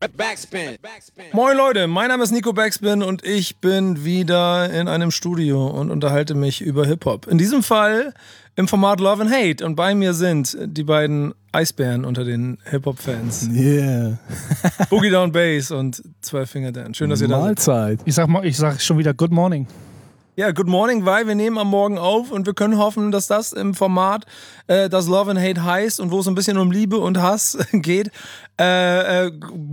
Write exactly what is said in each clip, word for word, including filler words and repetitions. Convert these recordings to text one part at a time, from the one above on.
Backspin. Moin Leute, mein Name ist Nico Backspin und ich bin wieder in einem Studio und unterhalte mich über Hip-Hop. In diesem Fall im Format Love and Hate und bei mir sind die beiden Eisbären unter den Hip-Hop-Fans. Yeah. Boogie Down Bass und Zwölf Finger Dan. Schön, dass ihr da seid. Mahlzeit. Ich sag mal, ich sag schon wieder Good Morning. Ja, good morning, weil wir nehmen am Morgen auf und wir können hoffen, dass das im Format, äh, das Love and Hate heißt und wo es ein bisschen um Liebe und Hass geht, äh, äh,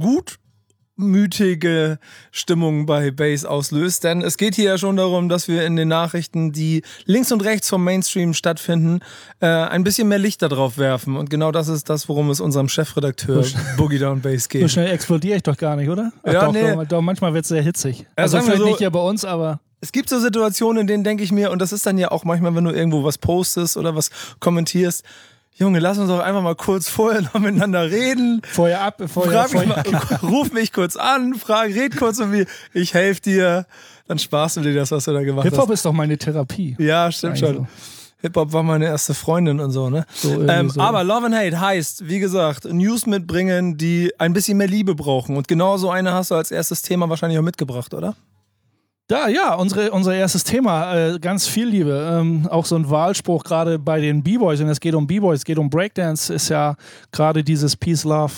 gutmütige Stimmung bei Bass auslöst. Denn es geht hier ja schon darum, dass wir in den Nachrichten, die links und rechts vom Mainstream stattfinden, äh, ein bisschen mehr Licht darauf werfen. Und genau das ist das, worum es unserem Chefredakteur Boogie Down Bass geht. So schnell explodiere ich doch gar nicht, oder? Ach, Ja, doch, nee. doch, doch, manchmal wird es sehr hitzig. Ja, Also sagen wir vielleicht so- nicht hier bei uns, aber... Es gibt so Situationen, in denen denke ich mir, und das ist dann ja auch manchmal, wenn du irgendwo was postest oder was kommentierst, Junge, lass uns doch einfach mal kurz vorher noch miteinander reden. Vorher ab, vorher, Frag mich vorher mal, ruf mich kurz an, frag, red kurz mit mir, ich helfe dir, dann sparst du dir das, was du da gemacht Hip-Hop hast. ist doch meine Therapie. Ja, stimmt Eigentlich schon. Hip-Hop war meine erste Freundin und so, ne? So irgendwie ähm, so. Aber Love and Hate heißt, wie gesagt, News mitbringen, die ein bisschen mehr Liebe brauchen. Und genau so eine hast du als erstes Thema wahrscheinlich auch mitgebracht, oder? Ja, ja, unsere, unser erstes Thema, äh, ganz viel Liebe. Ähm, auch so ein Wahlspruch gerade bei den B-Boys, und es geht um B-Boys, es geht um Breakdance, ist ja gerade dieses Peace, Love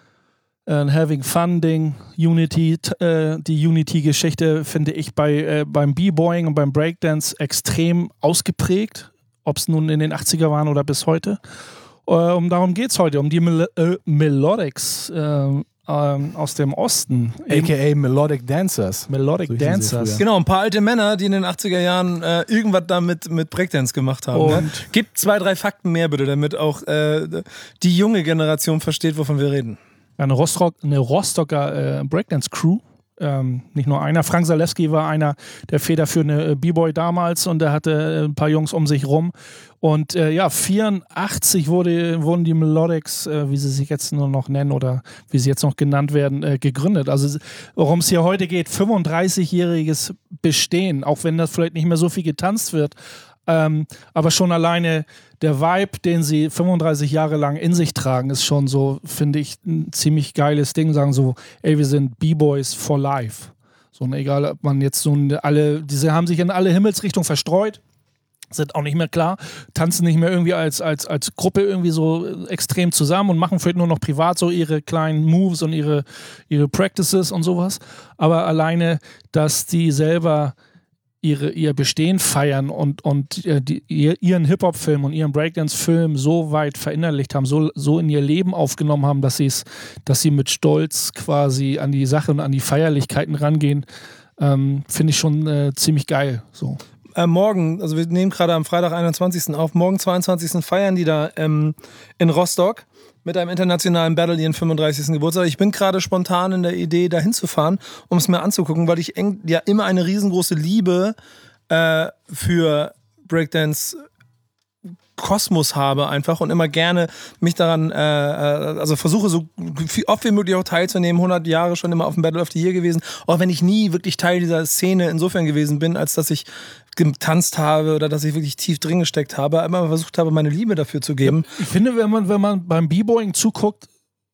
and Having Fun Ding, Unity, t- äh, die Unity-Geschichte finde ich bei, äh, beim B-Boying und beim Breakdance extrem ausgeprägt, ob es nun in den achtziger waren oder bis heute. Äh, um darum geht es heute, um die Mel äh, Melodics äh, ähm, aus dem Osten. A K A Melodic Dancers. Melodic So hießen sie Dancers. früher. Genau, ein paar alte Männer, die in den achtziger Jahren äh, irgendwas damit mit Breakdance gemacht haben. Ne? Und- Gib zwei, drei Fakten mehr bitte, damit auch äh, die junge Generation versteht, wovon wir reden. Eine, Rostock, eine Rostocker äh, Breakdance-Crew. Ähm, nicht nur einer. Frank Zalewski war einer der federführende äh, B-Boy damals und der hatte äh, ein paar Jungs um sich rum. Und äh, ja, vierundachtzig wurde, wurden die Melodics, äh, wie sie sich jetzt nur noch nennen oder wie sie jetzt noch genannt werden, äh, gegründet. Also worum es hier heute geht, fünfunddreißigjähriges Bestehen, auch wenn das vielleicht nicht mehr so viel getanzt wird. Ähm, aber schon alleine der Vibe, den sie fünfunddreißig Jahre lang in sich tragen, ist schon so, finde ich, ein ziemlich geiles Ding. Sagen so, ey, wir sind B-Boys for life. So, ne, egal, ob man jetzt so alle, diese haben sich in alle Himmelsrichtungen verstreut, sind auch nicht mehr klar, tanzen nicht mehr irgendwie als, als, als Gruppe irgendwie so extrem zusammen und machen vielleicht nur noch privat so ihre kleinen Moves und ihre, ihre Practices und sowas. Aber alleine, dass die selber Ihre, ihr Bestehen feiern und, und äh, die, ihr, ihren Hip-Hop-Film und ihren Breakdance-Film so weit verinnerlicht haben, so, so in ihr Leben aufgenommen haben, dass, dass sie mit Stolz quasi an die Sache und an die Feierlichkeiten rangehen, ähm, finde ich schon äh, ziemlich geil. So. Äh, morgen, also wir nehmen gerade am Freitag, einundzwanzigsten auf, morgen, zweiundzwanzigsten feiern die da ähm, in Rostock mit einem internationalen Battle ihren fünfunddreißigsten Geburtstag. Ich bin gerade spontan in der Idee, da hinzufahren, um es mir anzugucken, weil ich eng, ja immer eine riesengroße Liebe äh, für Breakdance Kosmos habe einfach und immer gerne mich daran, äh, also versuche so viel, oft wie möglich auch teilzunehmen, hundert Jahre schon immer auf dem Battle of the Year gewesen, auch wenn ich nie wirklich Teil dieser Szene insofern gewesen bin, als dass ich getanzt habe oder dass ich wirklich tief drin gesteckt habe, immer versucht habe, meine Liebe dafür zu geben. Ich finde, wenn man, wenn man beim B-Boying zuguckt,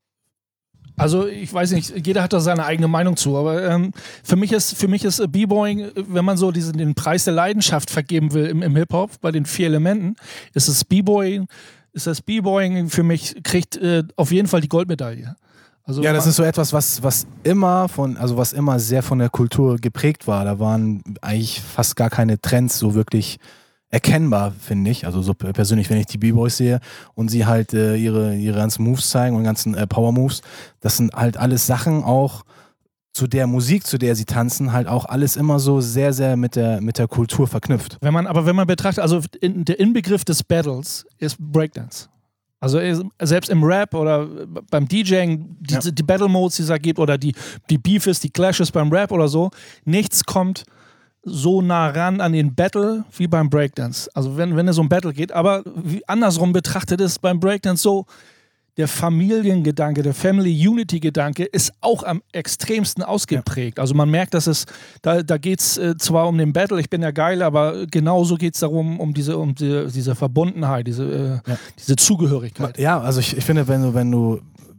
also ich weiß nicht, jeder hat da seine eigene Meinung zu, aber ähm, für mich ist, für mich ist B-Boying, wenn man so diesen, den Preis der Leidenschaft vergeben will im, im Hip-Hop, bei den vier Elementen, ist das B-Boying, ist das B-Boying für mich, kriegt äh, auf jeden Fall die Goldmedaille. Also Ja, das ist so etwas, was, was immer von, also was immer sehr von der Kultur geprägt war. Da waren eigentlich fast gar keine Trends so wirklich erkennbar, finde ich. Also so persönlich, wenn ich die B-Boys sehe und sie halt äh, ihre, ihre ganzen Moves zeigen und ganzen äh, Power-Moves, das sind halt alles Sachen auch zu der Musik, zu der sie tanzen, halt auch alles immer so sehr, sehr mit der, mit der Kultur verknüpft. Wenn man, aber wenn man betrachtet, also in, der Inbegriff des Battles ist Breakdance. Also selbst im Rap oder beim DJing, die, Ja. die Battle-Modes, die es da gibt, oder die, die Beefes, die Clashes beim Rap oder so, nichts kommt so nah ran an den Battle wie beim Breakdance. Also wenn, wenn es um Battle geht, aber wie andersrum betrachtet ist beim Breakdance so, der Familiengedanke, der Family-Unity-Gedanke ist auch am extremsten ausgeprägt. Ja. Also man merkt, dass es, da, da geht es äh, zwar um den Battle, ich bin ja geil, aber genauso geht es darum, um diese, um die, diese Verbundenheit, diese, äh, ja. diese Zugehörigkeit. Ja, also ich, ich finde, wenn du, wenn du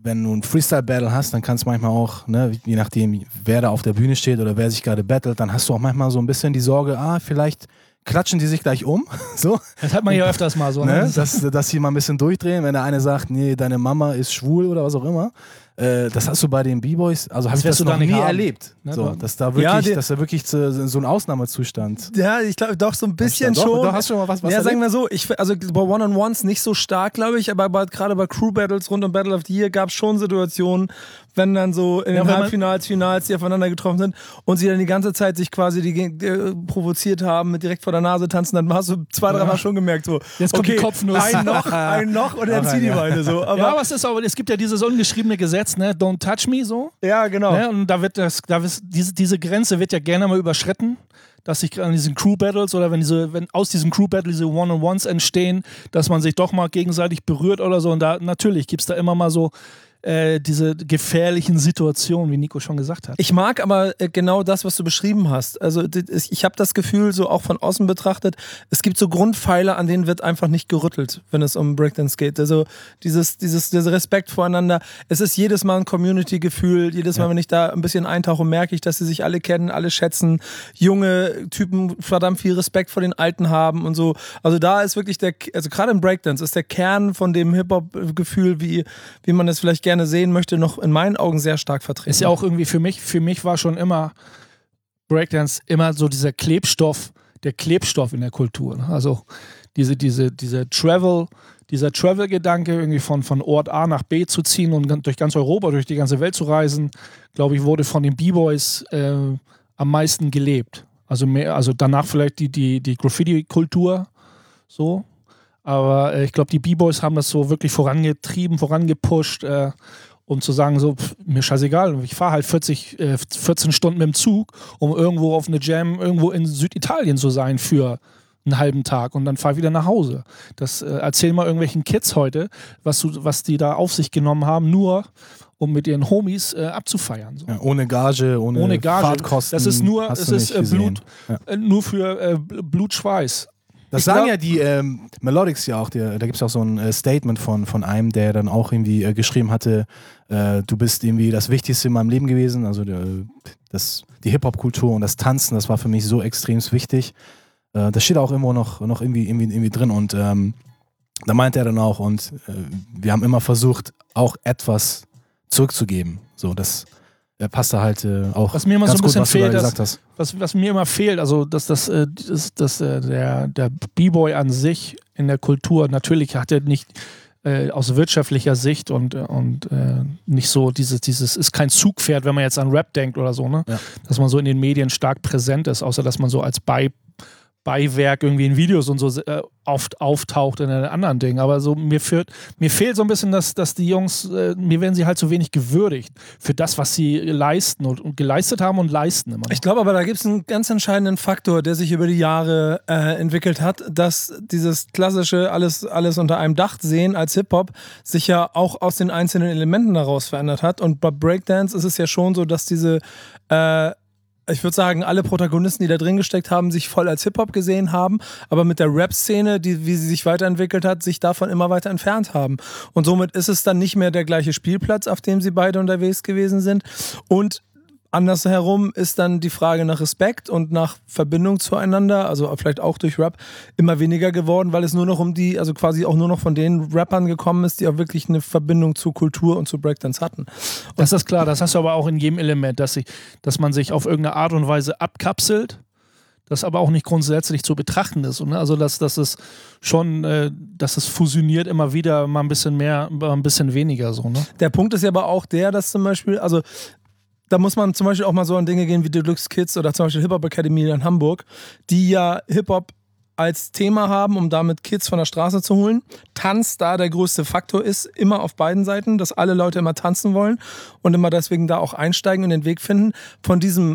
wenn du ein Freestyle-Battle hast, dann kannst du manchmal auch, ne, je nachdem, wer da auf der Bühne steht oder wer sich gerade battelt, dann hast du auch manchmal so ein bisschen die Sorge, ah, vielleicht klatschen die sich gleich um. So. Das hat man ja öfters mal so. Ne? Ne? Dass, dass sie mal ein bisschen durchdrehen, wenn der eine sagt, nee, deine Mama ist schwul oder was auch immer. Äh, das hast du bei den B-Boys, also habe ich das noch nie haben. erlebt. Ne? So, dass da wirklich, ja, die, dass da wirklich zu, so ein Ausnahmezustand. Ja, ich glaube doch so ein bisschen doch, schon. Doch, hast du schon mal was, was Ja, erlebt? sagen wir so, ich, also bei One-on-Ones nicht so stark, glaube ich, aber bei, gerade bei Crew-Battles rund um Battle of the Year gab es schon Situationen, wenn dann so in ja, den Halbfinals, Finals, die aufeinander getroffen sind und sie dann die ganze Zeit sich quasi die, äh, provoziert haben, mit direkt vor der Nase tanzen, dann hast du zwei, drei ja. Mal schon gemerkt, so, jetzt kommt okay, die Kopfnuss. Ein noch, ein noch und dann zieh die Beine so. Aber, ja, aber es ist auch, es gibt ja dieses ungeschriebene Gesetz, ne, don't touch me, so. Ja, genau. Ne? Und da wird das, da ist, diese, diese Grenze wird ja gerne mal überschritten, dass sich an diesen Crew-Battles oder wenn diese, wenn aus diesem Crew-Battle diese One-on-Ones entstehen, dass man sich doch mal gegenseitig berührt oder so. Und da natürlich gibt es da immer mal so äh, diese gefährlichen Situationen, wie Nico schon gesagt hat. Ich mag aber äh, genau das, was du beschrieben hast. Also ich habe das Gefühl, so auch von außen betrachtet, es gibt so Grundpfeiler, an denen wird einfach nicht gerüttelt, wenn es um Breakdance geht. Also dieses, dieses, dieser Respekt voreinander. Es ist jedes Mal ein Community-Gefühl. Jedes Mal, ja. wenn ich da ein bisschen eintauche, merke ich, dass sie sich alle kennen, alle schätzen. Junge Typen verdammt viel Respekt vor den Alten haben und so. Also da ist wirklich der, also gerade im Breakdance ist der Kern von dem Hip-Hop-Gefühl, wie, wie man das vielleicht gerne sehen möchte, noch in meinen Augen sehr stark vertreten. Ist ja auch irgendwie für mich, für mich war schon immer Breakdance immer so dieser Klebstoff, der Klebstoff in der Kultur. Also diese, diese, diese Travel, dieser Travel-Gedanke, irgendwie von, von Ort A nach B zu ziehen und durch ganz Europa, durch die ganze Welt zu reisen, glaube ich, wurde von den B-Boys äh, am meisten gelebt. Also mehr, also danach vielleicht die, die, die Graffiti-Kultur so. Aber äh, ich glaube, die B-Boys haben das so wirklich vorangetrieben, vorangepusht, äh, um zu sagen, so, pff, mir scheißegal, ich fahre halt vierzig, äh, vierzehn Stunden mit dem Zug, um irgendwo auf eine Jam irgendwo in Süditalien zu sein für einen halben Tag und dann fahre ich wieder nach Hause. Das äh, erzähl mal irgendwelchen Kids heute, was, du, was die da auf sich genommen haben, nur um mit ihren Homies äh, abzufeiern. So. Ja, ohne Gage, ohne, ohne Gage. Fahrtkosten. Das ist nur, es ist äh, Blut, ja. äh, nur für äh, Blutschweiß. Das ich sagen glaub, ja die ähm, Melodics ja auch, der, da gibt es auch so ein äh, Statement von, von einem, der dann auch irgendwie äh, geschrieben hatte, äh, du bist irgendwie das Wichtigste in meinem Leben gewesen, also der, das, die Hip-Hop-Kultur und das Tanzen, das war für mich so extrem wichtig. Äh, das steht auch irgendwo noch, noch irgendwie, irgendwie, irgendwie drin und ähm, da meint er dann auch und äh, wir haben immer versucht, auch etwas zurückzugeben. So, das äh, passt da halt äh, auch was mir immer ganz so ein bisschen gut, was fehlt, du da das, gesagt hast. Was, was mir immer fehlt, also dass, das, äh, dass, dass äh, der, der B-Boy an sich in der Kultur, natürlich hat er nicht äh, aus wirtschaftlicher Sicht und, und äh, nicht so dieses, dieses, ist kein Zugpferd, wenn man jetzt an Rap denkt oder so, ne? Ja. Dass man so in den Medien stark präsent ist, außer dass man so als Bei Beiwerk irgendwie in Videos und so äh, oft auftaucht in einem anderen Ding. Aber so mir, führt, mir fehlt so ein bisschen, dass, dass die Jungs, äh, mir werden sie halt so wenig gewürdigt für das, was sie leisten und, und geleistet haben und leisten immer noch. Ich glaube aber, da gibt es einen ganz entscheidenden Faktor, der sich über die Jahre äh, entwickelt hat, dass dieses klassische alles, alles unter einem Dach sehen als Hip-Hop sich ja auch aus den einzelnen Elementen daraus verändert hat. Und bei Breakdance ist es ja schon so, dass diese äh, ich würde sagen, alle Protagonisten, die da drin gesteckt haben, sich voll als Hip-Hop gesehen haben, aber mit der Rap-Szene, die, wie sie sich weiterentwickelt hat, sich davon immer weiter entfernt haben. Und somit ist es dann nicht mehr der gleiche Spielplatz, auf dem sie beide unterwegs gewesen sind. Und andersherum ist dann die Frage nach Respekt und nach Verbindung zueinander, also vielleicht auch durch Rap, immer weniger geworden, weil es nur noch um die, also quasi auch nur noch von den Rappern gekommen ist, die auch wirklich eine Verbindung zu Kultur und zu Breakdance hatten. Und das ist klar, das hast du aber auch in jedem Element, dass, ich, dass man sich auf irgendeine Art und Weise abkapselt, das aber auch nicht grundsätzlich zu betrachten ist. Ne? Also dass, dass es schon, äh, dass es fusioniert immer wieder mal ein bisschen mehr, mal ein bisschen weniger so. Ne? Der Punkt ist ja aber auch der, dass zum Beispiel, also da muss man zum Beispiel auch mal so an Dinge gehen wie Deluxe Kids oder zum Beispiel Hip-Hop Academy in Hamburg, die ja Hip-Hop als Thema haben, um damit Kids von der Straße zu holen. Tanz da der größte Faktor ist, immer auf beiden Seiten, dass alle Leute immer tanzen wollen und immer deswegen da auch einsteigen und den Weg finden. Von diesem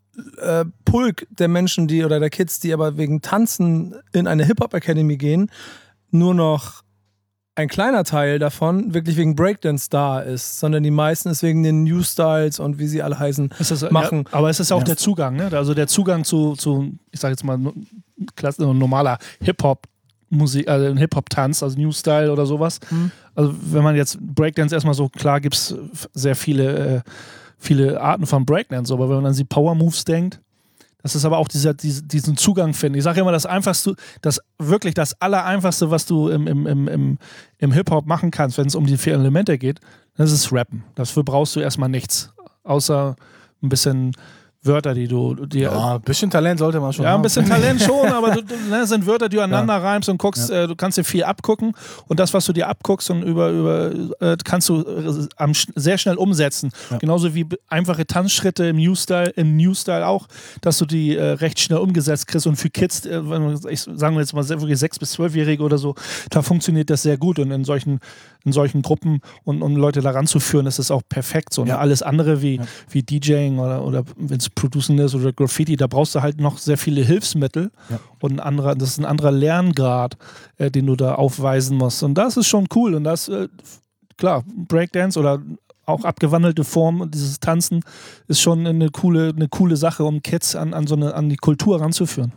äh, Pulk der Menschen, die oder der Kids, die aber wegen Tanzen in eine Hip-Hop Academy gehen, nur noch ein kleiner Teil davon wirklich wegen Breakdance da ist, sondern die meisten es wegen den New Styles und wie sie alle heißen, das, machen. Ja, aber es ist auch ja. der Zugang, ne? Also der Zugang zu, zu ich sage jetzt mal, normaler Hip-Hop Musik, also ein Hip-Hop-Tanz, also New Style oder sowas. Mhm. Also wenn man jetzt Breakdance erstmal so, klar gibt es sehr viele, äh, viele Arten von Breakdance, aber wenn man an die Power-Moves denkt, das ist aber auch dieser, diese, diesen Zugang finden. Ich sage immer, das Einfachste, das wirklich das Allereinfachste, was du im, im, im, im, im Hip-Hop machen kannst, wenn es um die vier Elemente geht, das ist Rappen. Dafür brauchst du erstmal nichts, außer ein bisschen Wörter, die du dir. Ja, ein bisschen Talent sollte man schon Ja, haben. ein bisschen Talent schon, aber du, ne, sind Wörter, die du aneinander ja. reimst und guckst, ja. äh, du kannst dir viel abgucken und das, was du dir abguckst und über, über äh, kannst du äh, am, sehr schnell umsetzen. Ja. Genauso wie einfache Tanzschritte im New Style, im New Style auch, dass du die äh, recht schnell umgesetzt kriegst und für Kids, äh, ich sagen wir jetzt mal wirklich sechs- bis zwölfjährige oder so, da funktioniert das sehr gut und in solchen, in solchen Gruppen und um Leute daran zu führen, ist es auch perfekt so. Ja. Ne? Alles andere wie, ja. wie DJing oder, oder wenn es Producing ist oder Graffiti, da brauchst du halt noch sehr viele Hilfsmittel ja. und ein anderer, das ist ein anderer Lerngrad, äh, den du da aufweisen musst. Und das ist schon cool. Und das, äh, klar, Breakdance oder auch abgewandelte Form, dieses Tanzen ist schon eine coole, eine coole Sache, um Kids an, an so eine, an die Kultur ranzuführen.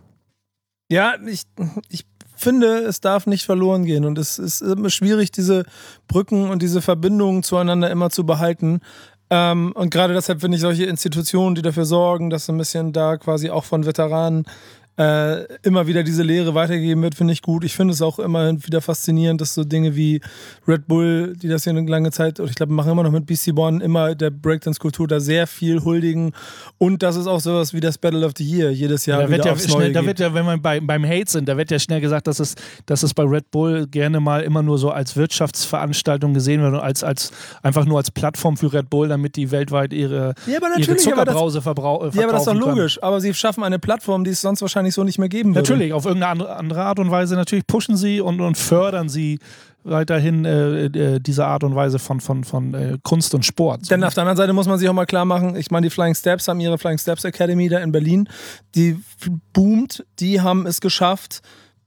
Ja, ich, ich finde, es darf nicht verloren gehen und es ist immer schwierig, diese Brücken und diese Verbindungen zueinander immer zu behalten. Ähm, und gerade deshalb finde ich solche Institutionen, die dafür sorgen, dass so ein bisschen da quasi auch von Veteranen äh, immer wieder diese Lehre weitergegeben wird, finde ich gut. Ich finde es auch immer wieder faszinierend, dass so Dinge wie Red Bull, die das hier eine lange Zeit, und ich glaube, machen immer noch mit B C One, immer der Breakdance-Kultur da sehr viel huldigen. Und das ist auch sowas wie das Battle of the Year, jedes Jahr da wieder wird ja aufs schnell, Neue Da geht. wird ja, wenn wir bei, beim Hate sind, da wird ja schnell gesagt, dass es, dass es bei Red Bull gerne mal immer nur so als Wirtschaftsveranstaltung gesehen wird und als, als, einfach nur als Plattform für Red Bull, damit die weltweit ihre, ja, aber ihre Zuckerbrause das, verbrau- verkaufen Ja, aber das ist doch können. logisch. Aber sie schaffen eine Plattform, die es sonst wahrscheinlich so nicht mehr geben würde. Natürlich, auf irgendeine andere Art und Weise. Natürlich pushen sie und, und fördern sie weiterhin äh, äh, diese Art und Weise von, von, von äh, Kunst und Sport. Denn auf der anderen Seite muss man sich auch mal klar machen, ich meine, die Flying Steps haben ihre Flying Steps Academy da in Berlin, die boomt, die haben es geschafft,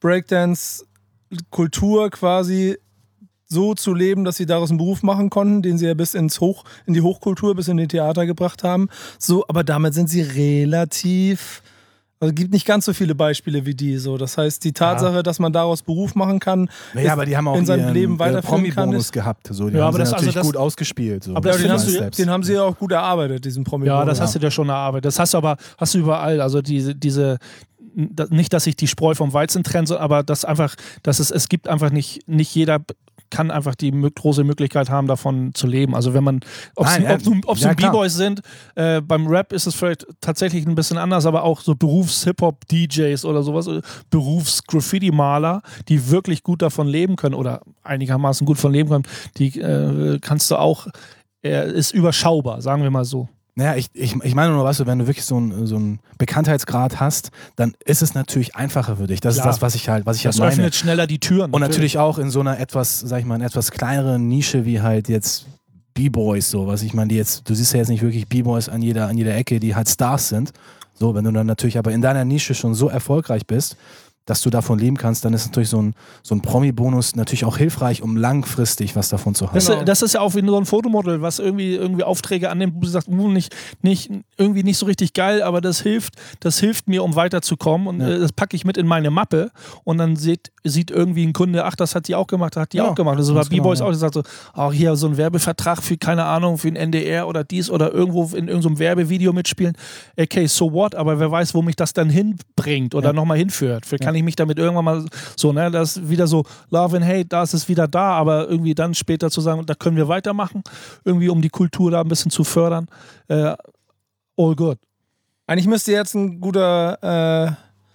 Breakdance-Kultur quasi so zu leben, dass sie daraus einen Beruf machen konnten, den sie ja bis ins Hoch, in die Hochkultur, bis in die Theater gebracht haben. So, aber damit sind sie relativ... Also es gibt nicht ganz so viele Beispiele wie die. So. Das heißt, die Tatsache, ja. dass man daraus Beruf machen kann, naja, aber die haben auch in seinem ihren, Leben weiterführen kann. Promi-Bonus gehabt. So. Die ja, haben aber sie das, natürlich also das, gut ausgespielt. So. Aber den, hast du, den haben sie ja auch gut erarbeitet, diesen Promi-Bonus. Ja, das hast du ja schon erarbeitet. Das hast du aber hast du überall. Also diese, diese nicht, dass sich die Spreu vom Weizen trennt, aber dass einfach, dass es, es gibt einfach nicht, nicht jeder kann einfach die große Möglichkeit haben, davon zu leben. Also wenn man, ob es ja, ja, B-Boys sind, äh, beim Rap ist es vielleicht tatsächlich ein bisschen anders, aber auch so Berufs-Hip-Hop-D Js oder sowas, Berufs-Graffiti-Maler, die wirklich gut davon leben können oder einigermaßen gut davon leben können, die äh, kannst du auch, äh, ist überschaubar, sagen wir mal so. Naja, ich, ich, ich meine nur, weißt du, wenn du wirklich so einen so einen Bekanntheitsgrad hast, dann ist es natürlich einfacher für dich. Das Klar. ist das, was ich halt, was ich das halt meine. öffnet schneller die Türen. Und natürlich. natürlich auch in so einer etwas, sag ich mal, in etwas kleineren Nische wie halt jetzt B-Boys, so, was ich meine, die jetzt, du siehst ja jetzt nicht wirklich B-Boys an jeder, an jeder Ecke, die halt Stars sind. So, wenn du dann natürlich aber in deiner Nische schon so erfolgreich bist, dass du davon leben kannst, dann ist natürlich so ein, so ein Promi-Bonus natürlich auch hilfreich, um langfristig was davon zu haben. Das, das ist ja auch wie so ein Fotomodel, was irgendwie, irgendwie Aufträge annimmt, wo du sagst, nicht, nicht, irgendwie nicht so richtig geil, aber das hilft, das hilft mir, um weiterzukommen und ja. äh, das packe ich mit in meine Mappe und dann sieht, sieht irgendwie ein Kunde, ach, das hat die auch gemacht, das hat die ja, auch gemacht. Das war B-Boys genau, ja. auch, das sagt so, auch hier so ein Werbevertrag für, keine Ahnung, für den N D R oder dies oder irgendwo in irgendeinem Werbevideo mitspielen. Okay, so what, aber wer weiß, wo mich das dann hinbringt oder ja. nochmal hinführt. Für kann ich mich damit irgendwann mal so, ne, das ist wieder so Love and Hate, da ist es wieder da, aber irgendwie dann später zu sagen, da können wir weitermachen, irgendwie um die Kultur da ein bisschen zu fördern. Äh, all good. Eigentlich müsste jetzt ein guter, äh,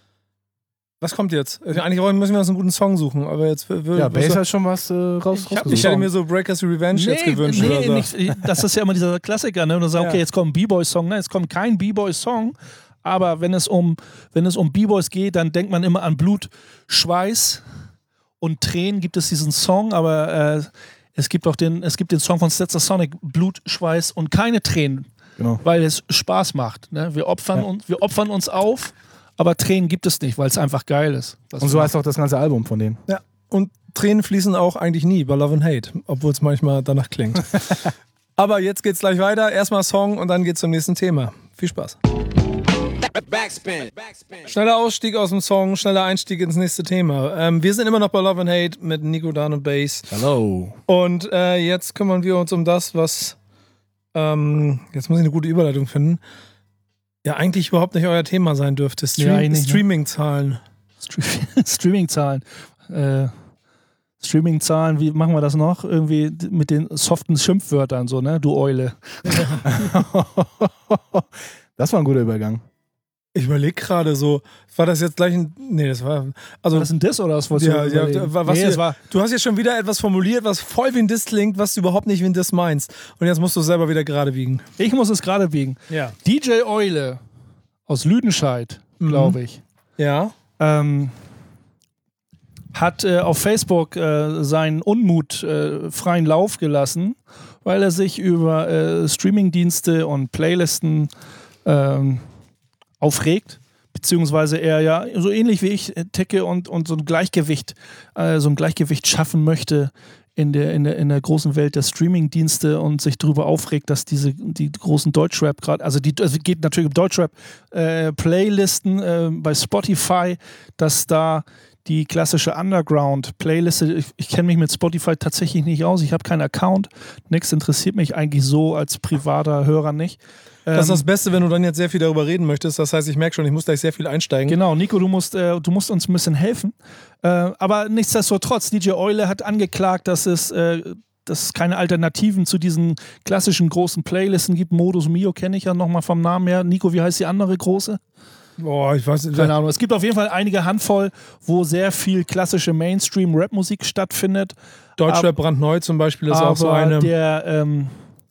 was kommt jetzt? Eigentlich müssen wir uns einen guten Song suchen, aber jetzt will, ja, Bass hat schon was äh, raus. Ich, hab, ich hätte mir so Breakers Revenge nee, jetzt gewünscht. Nee, oder so. nicht, das ist ja immer dieser Klassiker, ne? Und dann sagen, okay, jetzt kommt ein B-Boy-Song, ne? Jetzt kommt kein B-Boy-Song. Aber wenn es um, wenn es um B-Boys geht, dann denkt man immer an Blut, Schweiß und Tränen. Gibt es diesen Song, aber äh, es gibt auch den, es gibt den Song von Stetsasonic, Blut, Schweiß und keine Tränen, genau. weil es Spaß macht. Ne? Wir opfern ja. uns, wir opfern uns auf, aber Tränen gibt es nicht, weil es einfach geil ist. Und so heißt auch das ganze Album von denen. Ja. Und Tränen fließen auch eigentlich nie bei Love and Hate, obwohl es manchmal danach klingt. Aber jetzt geht's gleich weiter. Erstmal Song und dann geht's zum nächsten Thema. Viel Spaß. Backspin. Schneller Ausstieg aus dem Song, schneller Einstieg ins nächste Thema. Ähm, wir sind immer noch bei Love and Hate mit Nico, Dan und Bass. Hallo. Und äh, jetzt kümmern wir uns um das, was, ähm, jetzt muss ich eine gute Überleitung finden, ja eigentlich überhaupt nicht euer Thema sein dürfte. Stream- ja, Streaming-Zahlen. Stre- Streaming-Zahlen. Äh, Streaming-Zahlen, wie machen wir das noch? Irgendwie mit den soften Schimpfwörtern, so, ne? Du Eule. Das war ein guter Übergang. Ich überlege gerade so, war das jetzt gleich ein. Nee, das war. Also, war das ein Diss oder was wolltest ja, du ja, überlegen? was nee, du, das war du hast jetzt schon wieder etwas formuliert, was voll wie ein Diss klingt, was du überhaupt nicht wie ein Diss meinst. Und jetzt musst du es selber wieder gerade biegen. Ich muss es gerade biegen. Ja. D J Eule aus Lüdenscheid, glaube Mhm. ich. Ja. Ähm, hat äh, auf Facebook äh, seinen Unmut äh, freien Lauf gelassen, weil er sich über äh, Streamingdienste und Playlisten ähm, aufregt, beziehungsweise er ja so ähnlich wie ich äh, ticke und, und so ein Gleichgewicht, äh, so ein Gleichgewicht schaffen möchte in der, in der, in der großen Welt der Streamingdienste und sich darüber aufregt, dass diese die großen Deutschrap gerade, also die also geht natürlich um Deutschrap äh, Playlisten äh, bei Spotify, dass da die klassische Underground-Playliste, ich, ich kenne mich mit Spotify tatsächlich nicht aus, ich habe keinen Account, nichts interessiert mich eigentlich so als privater Hörer nicht. Das ist das Beste, wenn du dann jetzt sehr viel darüber reden möchtest. Das heißt, ich merke schon, ich muss gleich sehr viel einsteigen. Genau, Nico, du musst, äh, du musst uns ein bisschen helfen. Äh, aber nichtsdestotrotz, D J Eule hat angeklagt, dass es, äh, dass es keine Alternativen zu diesen klassischen großen Playlisten gibt. Modus Mio kenne ich ja nochmal vom Namen her. Nico, wie heißt die andere große? Boah, ich weiß nicht. Keine Ahnung. Es gibt auf jeden Fall einige Handvoll, wo sehr viel klassische Mainstream-Rap-Musik stattfindet. Deutschrap brandneu zum Beispiel ist aber auch so eine. Der, ähm,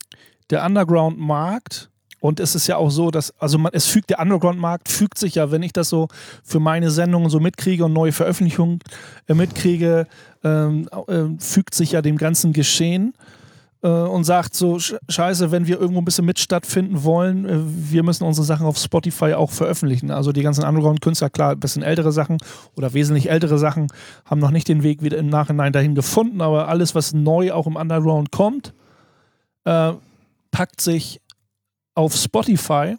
der Underground-Markt, und es ist ja auch so, dass, also man, es fügt, der Underground-Markt fügt sich ja, wenn ich das so für meine Sendungen so mitkriege und neue Veröffentlichungen äh, mitkriege, ähm, äh, fügt sich ja dem ganzen Geschehen äh, und sagt so, scheiße, wenn wir irgendwo ein bisschen mit stattfinden wollen, äh, wir müssen unsere Sachen auf Spotify auch veröffentlichen. Also die ganzen Underground-Künstler, klar, ein bisschen ältere Sachen oder wesentlich ältere Sachen haben noch nicht den Weg wieder im Nachhinein dahin gefunden, aber alles, was neu auch im Underground kommt, äh, packt sich auf Spotify,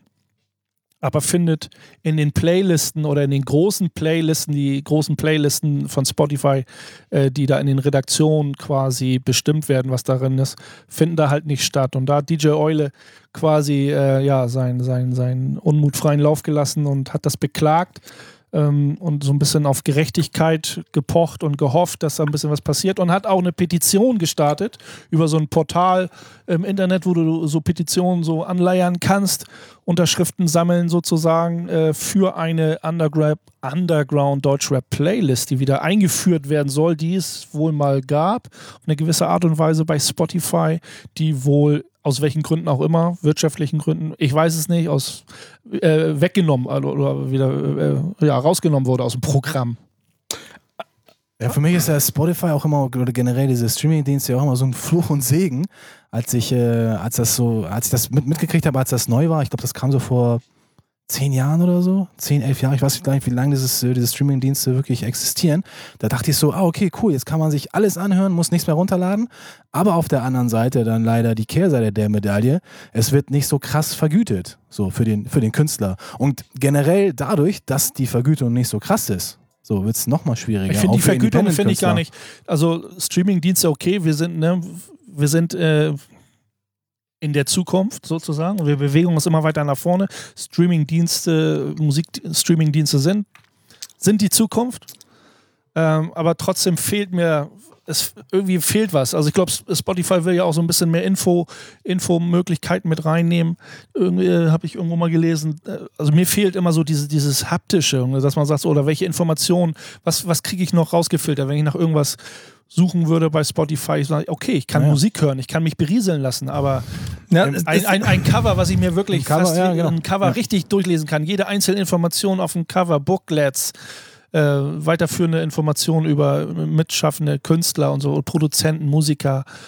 aber findet in den Playlisten oder in den großen Playlisten, die großen Playlisten von Spotify, äh, die da in den Redaktionen quasi bestimmt werden, was darin ist, finden da halt nicht statt. Und da hat D J Eule quasi äh, ja, seinen sein, sein Unmut freien Lauf gelassen und hat das beklagt ähm, und so ein bisschen auf Gerechtigkeit gepocht und gehofft, dass da ein bisschen was passiert und hat auch eine Petition gestartet über so ein Portal im Internet, wo du so Petitionen so anleiern kannst, Unterschriften sammeln sozusagen äh, für eine Underground, Underground Deutschrap Playlist, die wieder eingeführt werden soll, die es wohl mal gab, auf eine gewisse Art und Weise bei Spotify, die wohl aus welchen Gründen auch immer, wirtschaftlichen Gründen, ich weiß es nicht, aus äh, weggenommen oder, oder wieder äh, ja, rausgenommen wurde aus dem Programm. Ja, für mich ist ja Spotify auch immer, oder generell diese Streaming-Dienste ja auch immer so ein Fluch und Segen, als ich, äh, als das so, als ich das mit, mitgekriegt habe, als das neu war, ich glaube, das kam so vor zehn Jahren oder so, zehn, elf Jahre, ich weiß gar nicht, wie lange dieses, diese Streaming-Dienste wirklich existieren. Da dachte ich so, ah, okay, cool, jetzt kann man sich alles anhören, muss nichts mehr runterladen, aber auf der anderen Seite dann leider die Kehrseite der Medaille, es wird nicht so krass vergütet, so für den, für den Künstler. Und generell dadurch, dass die Vergütung nicht so krass ist, so wird es nochmal schwieriger. Ich finde die Vergütung finde ich gar nicht. Also Streaming-Dienste okay, wir sind, ne, wir sind äh, in der Zukunft sozusagen und wir bewegen uns immer weiter nach vorne. Streaming-Dienste, Musik-Streaming-Dienste sind, sind die Zukunft. Ähm, aber trotzdem fehlt mir, es irgendwie fehlt was. Also ich glaube, Spotify will ja auch so ein bisschen mehr Info, Info-Möglichkeiten mit reinnehmen. Irgendwie äh, habe ich irgendwo mal gelesen, äh, also mir fehlt immer so diese, dieses Haptische, dass man sagt, so, oder welche Informationen, was, was kriege ich noch rausgefiltert, wenn ich nach irgendwas suchen würde bei Spotify, ich sage, okay, ich kann ja. Musik hören, ich kann mich berieseln lassen, aber ja, ähm, ein, ein, ein Cover, was ich mir wirklich ein Cover, fast ja, genau. ein Cover ja. richtig durchlesen kann, jede einzelne Information auf dem Cover, Booklets, äh, weiterführende Informationen über mitschaffende Künstler und so, Produzenten, Musiker,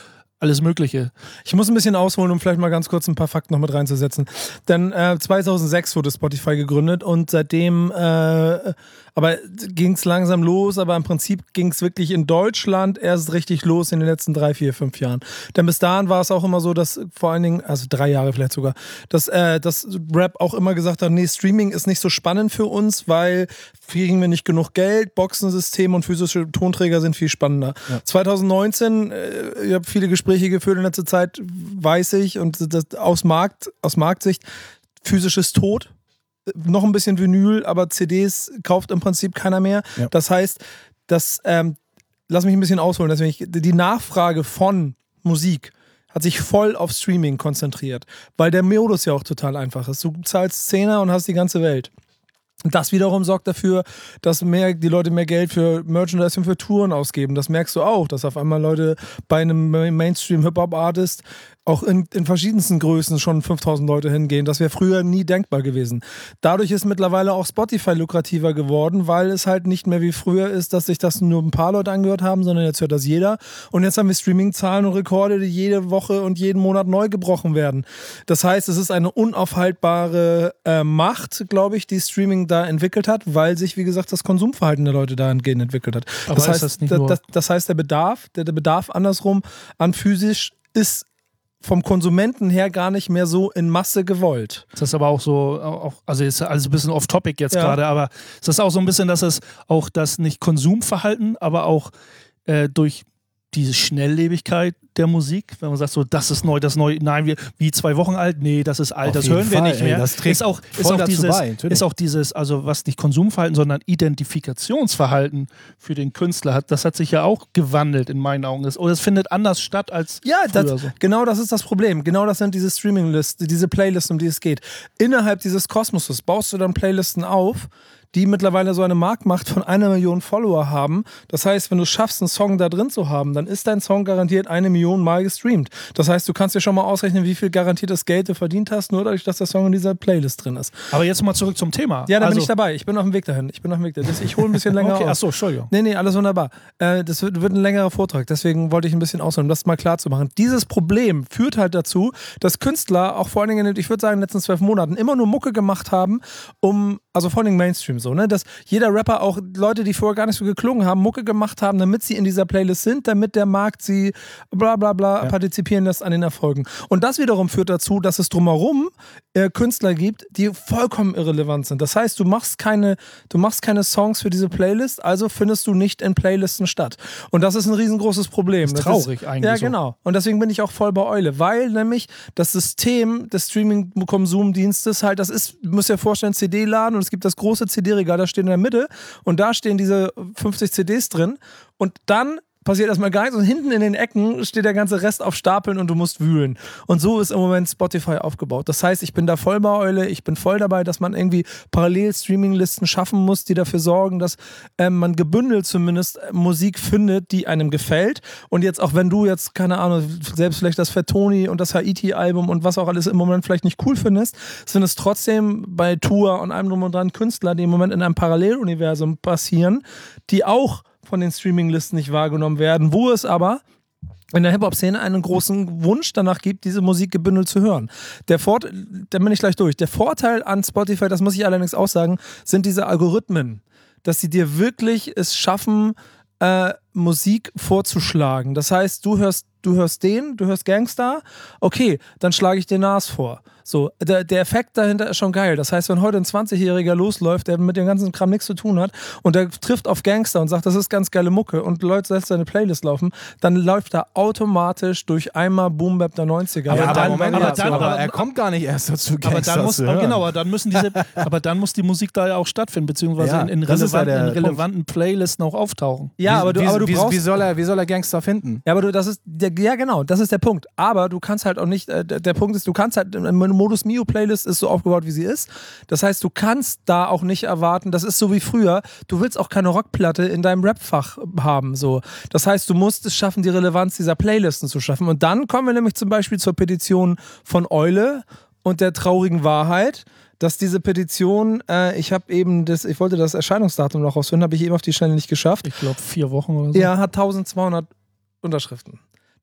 alles Mögliche. Ich muss ein bisschen ausholen, um vielleicht mal ganz kurz ein paar Fakten noch mit reinzusetzen. Denn äh, zweitausendsechs wurde Spotify gegründet und seitdem äh, aber ging es langsam los, aber im Prinzip ging es wirklich in Deutschland erst richtig los in den letzten drei, vier, fünf Jahren. Denn bis dahin war es auch immer so, dass vor allen Dingen, also drei Jahre vielleicht sogar, dass, äh, dass Rap auch immer gesagt hat, nee, Streaming ist nicht so spannend für uns, weil kriegen wir nicht genug Geld, Boxensystem und physische Tonträger sind viel spannender. Ja. zweitausendneunzehn, äh, ich habe viele Gespräche geführt in letzter Zeit, weiß ich, und das aus Markt, aus Marktsicht, physisch ist tot. Noch ein bisschen Vinyl, aber C Ds kauft im Prinzip keiner mehr. Ja. Das heißt, dass, ähm, lass mich ein bisschen ausholen, deswegen ich, die Nachfrage von Musik hat sich voll auf Streaming konzentriert, weil der Modus ja auch total einfach ist. Du zahlst Zehner und hast die ganze Welt. Das wiederum sorgt dafür, dass mehr, die Leute mehr Geld für Merchandise und für Touren ausgeben. Das merkst du auch, dass auf einmal Leute bei einem Mainstream-Hip-Hop-Artist auch in, in verschiedensten Größen schon fünftausend Leute hingehen. Das wäre früher nie denkbar gewesen. Dadurch ist mittlerweile auch Spotify lukrativer geworden, weil es halt nicht mehr wie früher ist, dass sich das nur ein paar Leute angehört haben, sondern jetzt hört das jeder. Und jetzt haben wir Streaming-Zahlen und Rekorde, die jede Woche und jeden Monat neu gebrochen werden. Das heißt, es ist eine unaufhaltbare äh, Macht, glaube ich, die Streaming da entwickelt hat, weil sich, wie gesagt, das Konsumverhalten der Leute dahingehend entwickelt hat. Aber das heißt, das, nicht das, nur das, das heißt, der Bedarf, der, der Bedarf andersrum an physisch ist vom Konsumenten her gar nicht mehr so in Masse gewollt. Das ist aber auch so, auch, also ist alles ein bisschen off-topic jetzt ja. gerade, aber es ist auch so ein bisschen, dass es auch das nicht Konsumverhalten, aber auch äh, durch diese Schnelllebigkeit der Musik, wenn man sagt so, das ist neu, das neu, nein, wir, wie zwei Wochen alt, nee, das ist alt, Auf das hören wir Fall, nicht mehr. Ey, das trägt ist auch, ist voll auch dazu dieses, bei, ist auch dieses, also was nicht Konsumverhalten, sondern Identifikationsverhalten für den Künstler hat, das hat sich ja auch gewandelt in meinen Augen. Das, oder es findet anders statt als ja, früher das, so. Genau das ist das Problem. Genau das sind diese Streaming-Listen, diese Playlisten, um die es geht. Innerhalb dieses Kosmoses baust du dann Playlisten auf, die mittlerweile so eine Marktmacht von einer Million Follower haben. Das heißt, wenn du schaffst, einen Song da drin zu haben, dann ist dein Song garantiert eine Million Mal gestreamt. Das heißt, du kannst dir schon mal ausrechnen, wie viel garantiertes Geld du verdient hast, nur dadurch, dass der Song in dieser Playlist drin ist. Aber jetzt mal zurück zum Thema. Ja, da also, bin ich dabei. Ich bin auf dem Weg dahin. Ich bin auf dem Weg dahin. Ich hole ein bisschen länger okay, aus. achso, Entschuldigung. Nee, nee, alles wunderbar. Äh, das wird, wird ein längerer Vortrag. Deswegen wollte ich ein bisschen ausholen, um das mal klar zu machen. Dieses Problem führt halt dazu, dass Künstler auch vor allen Dingen, ich würde sagen, in den letzten zwölf Monaten immer nur Mucke gemacht haben, um, also vor allen Dingen Mainstream so, ne, dass jeder Rapper, auch Leute, die vorher gar nicht so geklungen haben, Mucke gemacht haben, damit sie in dieser Playlist sind, damit der Markt sie bla bla bla ja. partizipieren lässt an den Erfolgen. Und das wiederum führt dazu, dass es drumherum äh, Künstler gibt, die vollkommen irrelevant sind. Das heißt, du machst keine, du machst keine Songs für diese Playlist, also findest du nicht in Playlisten statt. Und das ist ein riesengroßes Problem. Das ist traurig das ist, eigentlich. Ja, so. genau. Und deswegen bin ich auch voll bei Eule, weil nämlich das System des Streaming-Konsumdienstes halt, das ist, du musst dir vorstellen, C D-Laden und es gibt das große C D-Regal, da steht in der Mitte und da stehen diese fünfzig C Ds drin und dann passiert erstmal gar nichts und hinten in den Ecken steht der ganze Rest auf Stapeln und du musst wühlen. Und so ist im Moment Spotify aufgebaut. Das heißt, ich bin da voll bei Eule, ich bin voll dabei, dass man irgendwie parallel Streaminglisten schaffen muss, die dafür sorgen, dass ähm, man gebündelt zumindest Musik findet, die einem gefällt. Und jetzt auch wenn du jetzt, keine Ahnung, selbst vielleicht das Fatoni und das Haiti-Album und was auch alles im Moment vielleicht nicht cool findest, sind es trotzdem bei Tour und allem drum und dran Künstler, die im Moment in einem Paralleluniversum passieren, die auch von den Streaminglisten nicht wahrgenommen werden, wo es aber in der Hip-Hop-Szene einen großen Wunsch danach gibt, diese Musik gebündelt zu hören. Der Vorteil, da bin ich gleich durch, der Vorteil an Spotify, das muss ich allerdings auch sagen, sind diese Algorithmen, dass sie dir wirklich es schaffen, äh, Musik vorzuschlagen. Das heißt, du hörst, du hörst den, du hörst Gangstar, okay, dann schlage ich dir Nas vor. So, der, der Effekt dahinter ist schon geil. Das heißt, wenn heute ein zwanzigjähriger losläuft, der mit dem ganzen Kram nichts zu tun hat und der trifft auf Gangster und sagt, das ist ganz geile Mucke und Leute lässt seine Playlist laufen, dann läuft er automatisch durch einmal Boom Bap der neunziger. Aber, aber, dann, dann, Moment, aber, dazu, dann, aber aber er kommt gar nicht erst dazu, aber Gangster dann muss, zu hören. Genau, aber dann, müssen diese, aber dann muss die Musik da ja auch stattfinden, beziehungsweise Ja, in, in, das ist relevanten, ja in relevanten Playlisten auch auftauchen. Ja, wie, aber du, wie, aber du wie, brauchst... Wie soll, er, wie soll er Gangster finden? Ja, aber du, das ist, der, ja genau, das ist der Punkt. Aber du kannst halt auch nicht, äh, der, der Punkt ist, du kannst halt, eine Modus Mio Playlist ist so aufgebaut, wie sie ist. Das heißt, du kannst da auch nicht erwarten, das ist so wie früher, du willst auch keine Rockplatte in deinem Rap-Fach haben. So. Das heißt, du musst es schaffen, die Relevanz dieser Playlisten zu schaffen. Und dann kommen wir nämlich zum Beispiel zur Petition von Eule und der traurigen Wahrheit, dass diese Petition, äh, ich habe eben das, ich wollte das Erscheinungsdatum noch rausfinden, habe ich eben auf die Schnelle nicht geschafft. Ich glaube vier Wochen oder so. Ja, hat eintausendzweihundert Unterschriften.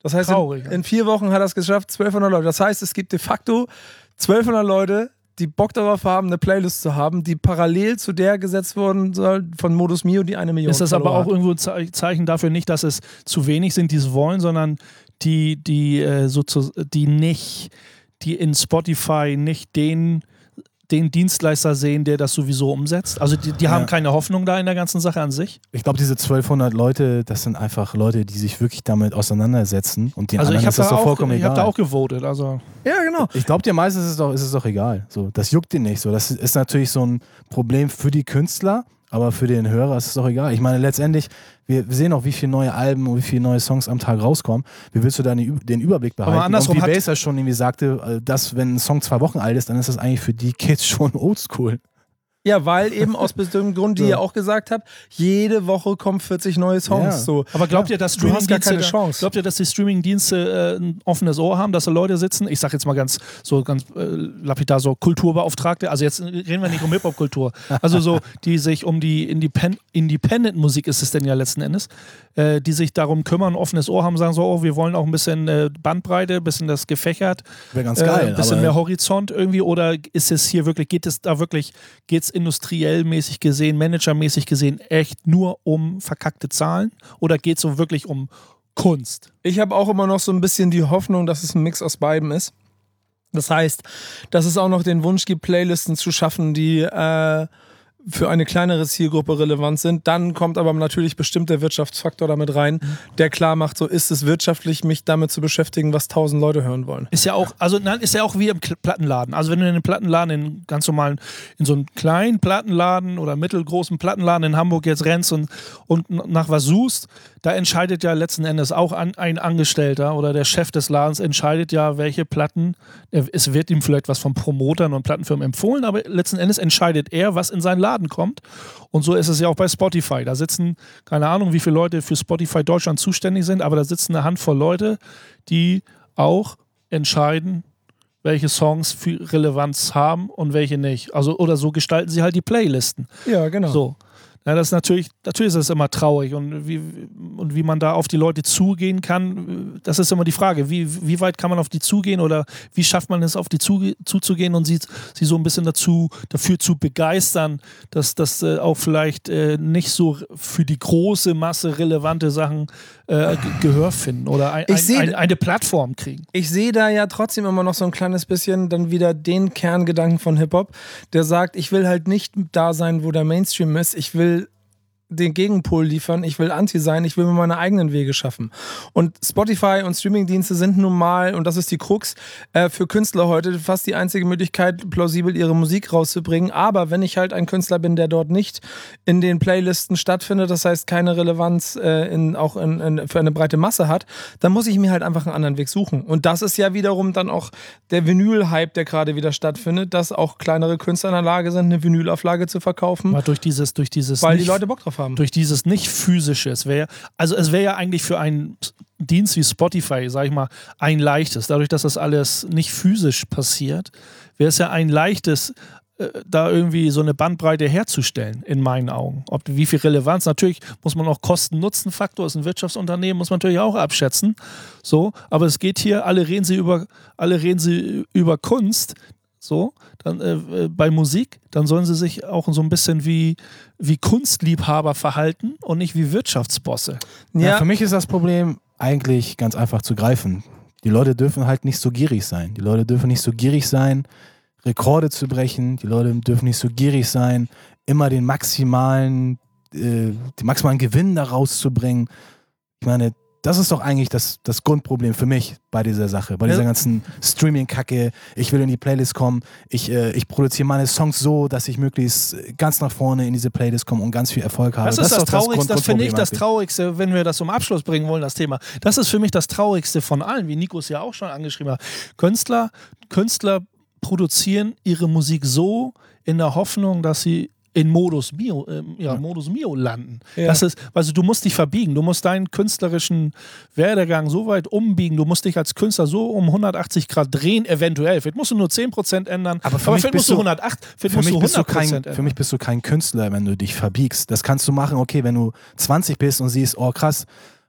Das heißt, Traurig, in, ja. in vier Wochen hat er es geschafft, zwölfhundert Leute. Das heißt, es gibt de facto zwölfhundert Leute, die Bock darauf haben, eine Playlist zu haben, die parallel zu der gesetzt worden soll von Modus Mio, die eine Million Ist das aber Follower auch irgendwo ein Ze- Zeichen dafür nicht, dass es zu wenig sind, die es wollen, sondern die, die, äh, so zu, die nicht, die in Spotify nicht den, den Dienstleister sehen, der das sowieso umsetzt? Also die, die Ja. haben keine Hoffnung da in der ganzen Sache an sich? Ich glaube, diese zwölfhundert Leute, das sind einfach Leute, die sich wirklich damit auseinandersetzen und den Also ich anderen habe ist das da, doch auch- vollkommen ich hab egal. da auch gewotet. Also. Ja, genau. Ich glaube dir meistens ist es, doch, ist es doch egal. So, das juckt den nicht. So, das ist natürlich so ein Problem für die Künstler, aber für den Hörer ist es doch egal. Ich meine, letztendlich, wir, wir sehen auch, wie viele neue Alben und wie viele neue Songs am Tag rauskommen. Wie willst du da den, den Überblick behalten? andersrum und wie hat- Bass ja schon irgendwie sagte, dass wenn ein Song zwei Wochen alt ist, dann ist das eigentlich für die Kids schon oldschool. Ja, weil eben aus bestimmten Grund, die So. ihr auch gesagt habt, jede Woche kommen vierzig neue Songs. Ja. So. Aber glaubt ihr, dass Du hast gar Streamingdienste, keine da- Chance. glaubt ihr, dass die Streamingdienste äh, ein offenes Ohr haben, dass da Leute sitzen? Ich sag jetzt mal ganz so ganz äh, lapidar so Kulturbeauftragte. Also jetzt reden wir nicht um Hip-Hop-Kultur. Also so, die sich um die Independ- Independent-Musik ist es denn ja letzten Endes, äh, die sich darum kümmern, ein offenes Ohr haben, sagen so, oh, wir wollen auch ein bisschen äh, Bandbreite, ein bisschen das gefächert, Wäre ganz äh, geil. ein bisschen aber mehr Horizont irgendwie, oder ist es hier wirklich, geht es da wirklich, geht es industriell mäßig gesehen, managermäßig gesehen echt nur um verkackte Zahlen, oder geht es so wirklich um Kunst? Ich habe auch immer noch so ein bisschen die Hoffnung, dass es ein Mix aus beidem ist. Das heißt, dass es auch noch den Wunsch gibt, Playlisten zu schaffen, die äh, für eine kleinere Zielgruppe relevant sind. Dann kommt aber natürlich bestimmt der Wirtschaftsfaktor damit rein, der klar macht, so ist es wirtschaftlich, mich damit zu beschäftigen, was tausend Leute hören wollen. Ist ja auch, also nein, ist ja auch wie im K- Plattenladen. Also wenn du in einen Plattenladen, in ganz normalen, in so einen kleinen Plattenladen oder mittelgroßen Plattenladen in Hamburg jetzt rennst und, und nach was suchst, da entscheidet ja letzten Endes auch an, ein Angestellter oder der Chef des Ladens entscheidet ja, welche Platten, es wird ihm vielleicht was von Promotern und Plattenfirmen empfohlen, aber letzten Endes entscheidet er, was in seinen Laden kommt. Und so ist es ja auch bei Spotify. Da sitzen, keine Ahnung, wie viele Leute für Spotify Deutschland zuständig sind, aber da sitzen eine Handvoll Leute, die auch entscheiden, welche Songs für Relevanz haben und welche nicht. Also, oder so gestalten sie halt die Playlisten. Ja, genau. So. Ja, das ist natürlich, natürlich ist das immer traurig, und wie, und wie man da auf die Leute zugehen kann, das ist immer die Frage. Wie, wie weit kann man auf die zugehen, oder wie schafft man es, auf die zu, zuzugehen und sie, sie so ein bisschen dazu, dafür zu begeistern, dass das äh, auch vielleicht äh, nicht so für die große Masse relevante Sachen äh, Ge- Gehör finden oder ein, Ich ein, seh- ein, eine Plattform kriegen. Ich sehe da ja trotzdem immer noch so ein kleines bisschen dann wieder den Kerngedanken von Hip-Hop, der sagt, ich will halt nicht da sein, wo der Mainstream ist. Ich will den Gegenpol liefern, ich will Anti sein, ich will mir meine eigenen Wege schaffen. Und Spotify und Streamingdienste sind nun mal, und das ist die Krux, äh, für Künstler heute fast die einzige Möglichkeit, plausibel ihre Musik rauszubringen. Aber wenn ich halt ein Künstler bin, der dort nicht in den Playlisten stattfindet, das heißt keine Relevanz äh, in, auch in, in, für eine breite Masse hat, dann muss ich mir halt einfach einen anderen Weg suchen. Und das ist ja wiederum dann auch der Vinyl-Hype, der gerade wieder stattfindet, dass auch kleinere Künstler in der Lage sind, eine Vinylauflage zu verkaufen, Aber durch dieses, durch dieses weil die nicht- Leute Bock drauf haben. durch dieses nicht physische, es wäre, also es wäre ja eigentlich für einen Dienst wie Spotify, sag ich mal, ein leichtes, dadurch, dass das alles nicht physisch passiert, wäre es ja ein leichtes, äh, da irgendwie so eine Bandbreite herzustellen, in meinen Augen. Ob wie viel Relevanz, natürlich muss man auch Kosten-Nutzen-Faktor, ist ein Wirtschaftsunternehmen, muss man natürlich auch abschätzen. So, aber es geht hier, alle reden sie über, alle reden sie über Kunst. So, dann äh, bei Musik, dann sollen sie sich auch so ein bisschen wie, wie Kunstliebhaber verhalten und nicht wie Wirtschaftsbosse. Ja. Ja, für mich ist das Problem eigentlich ganz einfach zu greifen. Die Leute dürfen halt nicht so gierig sein. Die Leute dürfen nicht so gierig sein, Rekorde zu brechen. Die Leute dürfen nicht so gierig sein, immer den maximalen, äh, den maximalen Gewinn daraus zu bringen. Ich meine, das ist doch eigentlich das, das Grundproblem für mich bei dieser Sache, bei Ja. dieser ganzen Streaming-Kacke. Ich will in die Playlist kommen, ich, äh, ich produziere meine Songs so, dass ich möglichst ganz nach vorne in diese Playlist komme und ganz viel Erfolg habe. Das ist das, doch Traurigste, das finde ich das Grundproblem Traurigste, wenn wir das zum Abschluss bringen wollen, das Thema. Das ist für mich das Traurigste von allen, wie Nico es ja auch schon angeschrieben hat. Künstler, Künstler produzieren ihre Musik so in der Hoffnung, dass sie in Modus Mio, äh, ja, Modus Mio landen. Ja. Das ist, also du musst dich verbiegen, du musst deinen künstlerischen Werdegang so weit umbiegen, du musst dich als Künstler so um hundertachtzig Grad drehen, eventuell. Vielleicht musst du nur zehn Prozent ändern, Aber für aber mich vielleicht bist musst du du- hundertacht, vielleicht Für musst mich, du bist du hundert kein, Prozent für ändern. mich bist du kein Künstler, wenn du dich verbiegst. Das kannst du machen, okay, wenn du zwanzig bist und siehst, oh krass,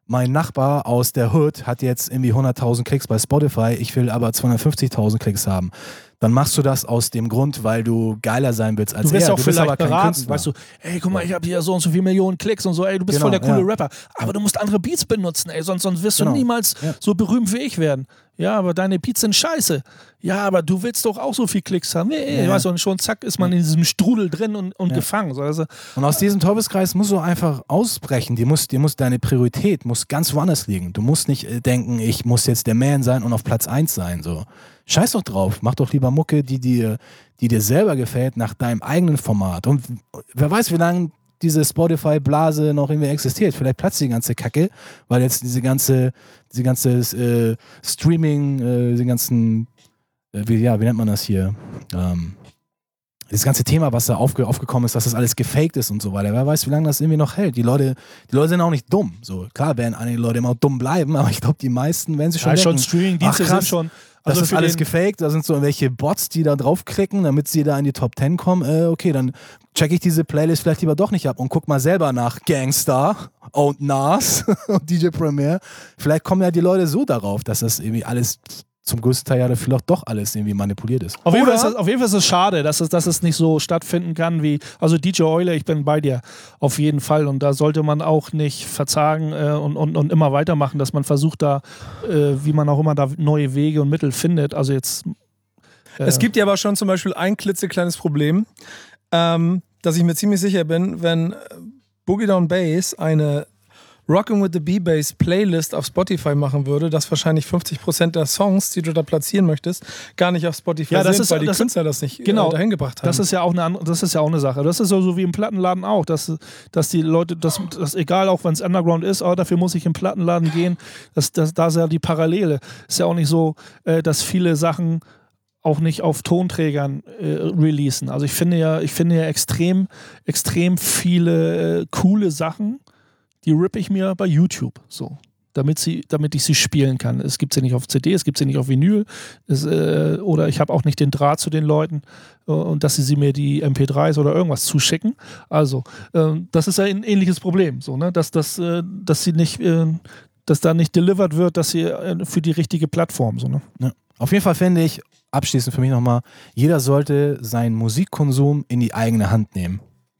mein Nachbar aus der Hood hat jetzt irgendwie hunderttausend Klicks bei Spotify, ich will aber zweihundertfünfzigtausend Klicks haben. Dann machst du das aus dem Grund, weil du geiler sein willst als er. Du wirst er. auch Du bist vielleicht aber kein beraten, Künstler. weißt du, ey, guck mal, ich habe hier so und so viele Millionen Klicks und so, ey, du bist Genau, voll der coole ja. Rapper, aber du musst andere Beats benutzen, ey, sonst, sonst wirst Genau. du niemals Ja. so berühmt wie ich werden. Ja, aber deine Beats sind scheiße. Ja, aber du willst doch auch so viel Klicks haben. Nee, Ja. weißt du, und schon zack ist man in diesem Strudel drin und, und Ja. gefangen. So, also, Und aus diesem Teufelskreis musst du einfach ausbrechen. Dir muss, dir muss deine Priorität muss ganz woanders liegen. Du musst nicht äh, denken, ich muss jetzt der Man sein und auf Platz eins sein. So. Scheiß doch drauf. Mach doch lieber Mucke, die dir, die dir selber gefällt, nach deinem eigenen Format. Und wer weiß, wie lange diese Spotify-Blase noch irgendwie existiert. Vielleicht platzt die ganze Kacke, weil jetzt diese ganze, diese ganze äh, Streaming, äh, diese ganzen, äh, wie, ja, wie nennt man das hier? Ähm, das ganze Thema, was da aufge aufgekommen ist, dass das alles gefaked ist und so weiter. Wer weiß, wie lange das irgendwie noch hält. Die Leute, die Leute sind auch nicht dumm. So, klar werden einige Leute immer dumm bleiben, aber ich glaube, die meisten werden sich schon ja, denken, schon Streaming-Dienste ach, krass, sind schon. das Also ist für alles den- gefaked, da sind so irgendwelche Bots, die da draufklicken, damit sie da in die Top Ten kommen. Äh, okay, dann check ich diese Playlist vielleicht lieber doch nicht ab und guck mal selber nach Gangstar und Nas und D J Premier. Vielleicht kommen ja die Leute so darauf, dass das irgendwie alles zum größten Teil ja dafür doch alles irgendwie manipuliert ist. Auf jeden, Fall Oder- ist es, auf jeden Fall ist es schade, dass es, dass es nicht so stattfinden kann wie, also D J Euler, ich bin bei dir, auf jeden Fall. Und da sollte man auch nicht verzagen äh, und, und, und immer weitermachen, dass man versucht da, äh, wie man auch immer da neue Wege und Mittel findet. Also jetzt... Äh, Es gibt ja aber schon zum Beispiel ein klitzekleines Problem, ähm, dass ich mir ziemlich sicher bin, wenn äh, Boogie Down Bass eine Rockin' with the B-Bass Playlist auf Spotify machen würde, dass wahrscheinlich fünfzig Prozent der Songs, die du da platzieren möchtest, gar nicht auf Spotify Ja, das sind, ist- weil die das- Künstler das nicht genau, äh, dahin gebracht haben. Das ist ja auch eine andere, das ist ja auch eine Sache. Das ist so, so wie im Plattenladen auch, dass, dass die Leute, dass, dass egal auch wenn es Underground ist, aber dafür muss ich im Plattenladen gehen. Das, das, da ist ja die Parallele. Ist ja auch nicht so, äh, dass viele Sachen auch nicht auf Tonträgern äh, releasen. Also ich finde ja, ich finde ja extrem, extrem viele äh, coole Sachen, die rippe ich mir bei YouTube so. Damit, sie, damit ich sie spielen kann. Es gibt sie nicht auf C D, es gibt sie nicht auf Vinyl. Es, äh, oder ich habe auch nicht den Draht zu den Leuten äh, und dass sie, sie mir die M P drei s oder irgendwas zuschicken. Also, äh, das ist ja ein ähnliches Problem, so, ne? dass, dass, äh, dass sie nicht, äh, dass da nicht delivered wird, dass sie äh, für die richtige Plattform. So, ne? Ja. Auf jeden Fall finde ich, abschließend für mich nochmal, jeder sollte seinen Musikkonsum in die eigene Hand nehmen.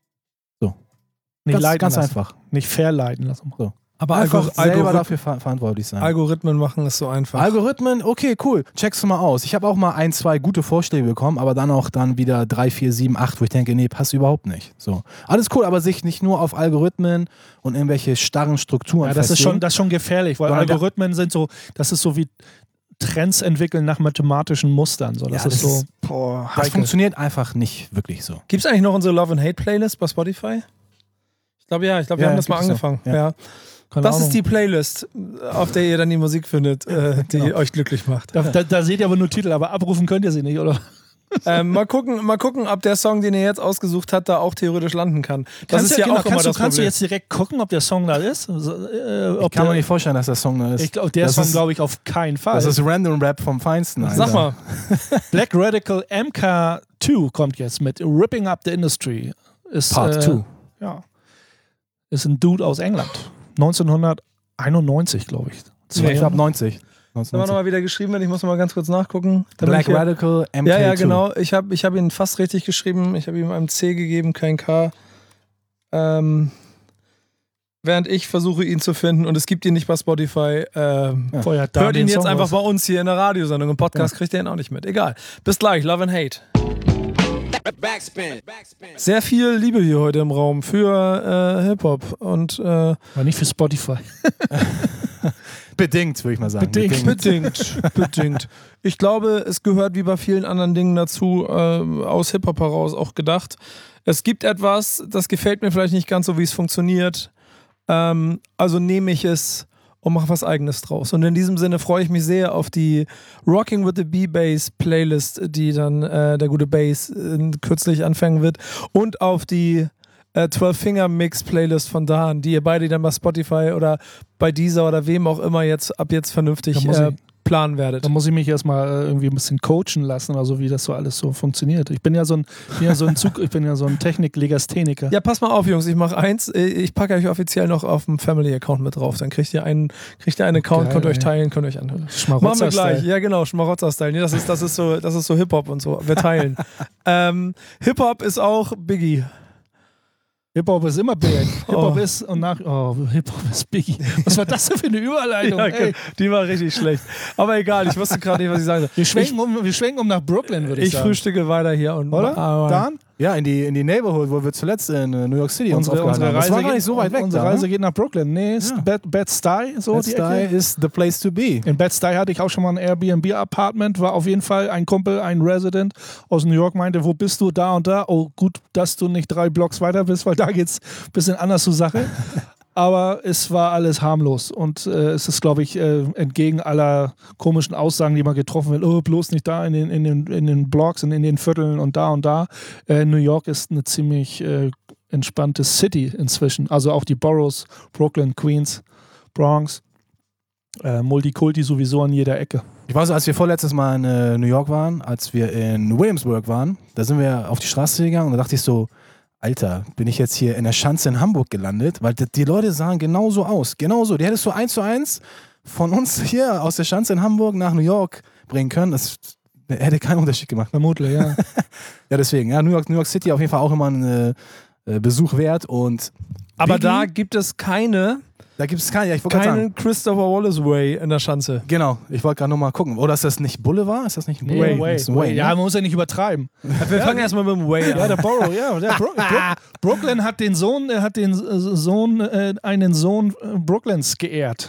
Nicht Ganz, leiten ganz lassen. einfach. Nicht verleiten lassen. So. aber Einfach Algor- selber Algorithmen, dafür ver verantwortlich sein. Algorithmen machen es so einfach. Algorithmen, okay, cool. Check's du mal aus. Ich habe auch mal ein, zwei gute Vorschläge bekommen, aber dann auch dann wieder drei, vier, sieben, acht, wo ich denke, nee, passt überhaupt nicht. So. Alles cool, aber sich nicht nur auf Algorithmen und irgendwelche starren Strukturen Ja, das ist festlegen. schon, das ist schon gefährlich, weil Sondern da- Algorithmen sind so, das ist so wie Trends entwickeln nach mathematischen Mustern. So. Das Ja, ist das so, ist- boah, Das heikel. funktioniert einfach nicht wirklich so. Gibt es eigentlich noch unsere Love and Hate Playlist bei Spotify? Ich glaube ja, ich glaube, wir Ja, haben das mal gibt's noch. angefangen. Ja. Ja. Keine Das Ahnung. ist die Playlist, auf der ihr dann die Musik findet, äh, die Genau. euch glücklich macht. Da, da, da seht ihr aber nur Titel, aber abrufen könnt ihr sie nicht, oder? ähm, mal, gucken, mal gucken, ob der Song, den ihr jetzt ausgesucht habt, da auch theoretisch landen kann. Das Kannst ist du- ja genau, auch immer kannst, das du, kannst du Problem. jetzt direkt gucken, ob der Song da ist? Also, äh, ob Ich kann mir der, nicht vorstellen, dass der Song da ist. ich glaube, der das Song ist- glaube ich auf keinen Fall. Das ist Random Rap vom Feinsten. Alter. Sag mal, Black Radical M K zwei kommt jetzt mit Ripping Up the Industry. Ist, Part äh, zwei. Ja. Ist ein Dude aus England. neunzehnhunderteinundneunzig, glaube ich. Ich glaube neunzig. haben wir nochmal wieder geschrieben, ich muss noch mal ganz kurz nachgucken. damit Black ich hier- Radical M K zwei. Ja, ja, genau. Ich habe ich hab ihn fast richtig geschrieben. Ich habe ihm ein C gegeben, kein K. Ähm, während ich versuche, ihn zu finden und es gibt ihn nicht bei Spotify. Ähm, Ja. Vorher da Hört ihn den jetzt Song einfach raus. bei uns hier in der Radiosendung. Im Podcast kriegt ihr ihn auch nicht mit. Egal. Bis gleich. Love and Hate. Backspin. Sehr viel Liebe hier heute im Raum für äh, Hip-Hop. Und äh, Aber nicht für Spotify. Bedingt, würde ich mal sagen. Bedingt. bedingt, bedingt. Ich glaube, es gehört wie bei vielen anderen Dingen dazu, äh, aus Hip-Hop heraus auch gedacht. Es gibt etwas, das gefällt mir vielleicht nicht ganz so, wie es funktioniert. Ähm, also nehme ich es und mache was Eigenes draus. Und in diesem Sinne freue ich mich sehr auf die Rocking with the B-Bass Playlist, die dann äh, der gute Bass äh, kürzlich anfangen wird. Und auf die äh, zwölf-Finger-Mix-Playlist von Dan, die ihr beide dann bei Spotify oder bei Deezer oder wem auch immer jetzt ab jetzt vernünftig Da muss äh, ich- planen werdet. Da muss ich mich erstmal äh, irgendwie ein bisschen coachen lassen, also wie das so alles so funktioniert. Ich bin ja so ein, bin ja so ein, Zug, ich bin ja so ein Technik-Legastheniker. Ja, pass mal auf, Jungs, ich mache eins. Ich packe euch offiziell noch auf dem Family-Account mit drauf. Dann kriegt ihr einen, kriegt ihr einen Account, Geil, könnt ihr euch ey. teilen, könnt ihr euch anhören. Machen wir Schmarotzer-Style. gleich. Ja, genau, Schmarotzer-Style. Nee, das ist, das ist so, das ist so Hip-Hop und so. Wir teilen. ähm, Hip-Hop ist auch Biggie. Hip-Hop ist immer Big. Hip-Hop Oh. ist und nach. Oh, Hip-Hop ist Biggie. Was war das denn für eine Überleitung? Ja, Ey, die war richtig schlecht. Aber egal, ich wusste gerade nicht, was ich sagen soll. wir, schwenken um, wir schwenken um nach Brooklyn, würde ich, Ich sagen. frühstücke weiter hier. Und Oder? Aber Dan? Ja, in die, in die Neighborhood, wo wir zuletzt in äh, New York City uns Unsere, aufgehalten unsere haben. Das Reise war gar geht, nicht so weit weg. Unsere da, Reise ne? geht nach Brooklyn. Nee, ist Ja. Bed, Bed-Stuy, so die Bed-Stuy Ecke. is the place to be. In Bed-Stuy hatte ich auch schon mal ein Airbnb-Apartment, war auf jeden Fall ein Kumpel, ein Resident aus New York, meinte, wo bist du, da und da? Oh, gut, dass du nicht drei Blocks weiter bist, weil da geht's ein bisschen anders zur Sache. Aber es war alles harmlos und äh, es ist, glaube ich, äh, entgegen aller komischen Aussagen, die man getroffen wird, oh, bloß nicht da in den, in den, in den Blocks und in den Vierteln und da und da. Äh, New York ist eine ziemlich äh, entspannte City inzwischen. Also auch die Boroughs, Brooklyn, Queens, Bronx, äh, Multikulti sowieso an jeder Ecke. Ich weiß, als wir vorletztes Mal in äh, New York waren, als wir in Williamsburg waren, da sind wir auf die Straße gegangen und da dachte ich so, Alter, bin ich jetzt hier in der Schanze in Hamburg gelandet? Weil die, die Leute sahen genauso aus. Genauso. Die hättest du eins zu eins von uns hier aus der Schanze in Hamburg nach New York bringen können. Das hätte keinen Unterschied gemacht. Vermutlich, ja. Ja, deswegen. Ja, New York, New York City auf jeden Fall auch immer ein äh, Besuch wert. Und Aber Biggie, da gibt es keine, da gibt es keine. Ja, ich wollte gerade sagen. keinen Christopher Wallace Way in der Schanze. Genau, ich wollte gerade nochmal gucken. Oder ist das nicht Boulevard? Ist das nicht ein Nee, Boulevard? Way. Das ist ein Way, ne? Ja, man muss ja nicht übertreiben. Wir fangen erstmal mit dem Way an. Ja, der Borough, ja. Der Bro Bro Brooklyn hat den Sohn, äh, hat den äh, Sohn, äh, einen Sohn äh, Brooklyns geehrt.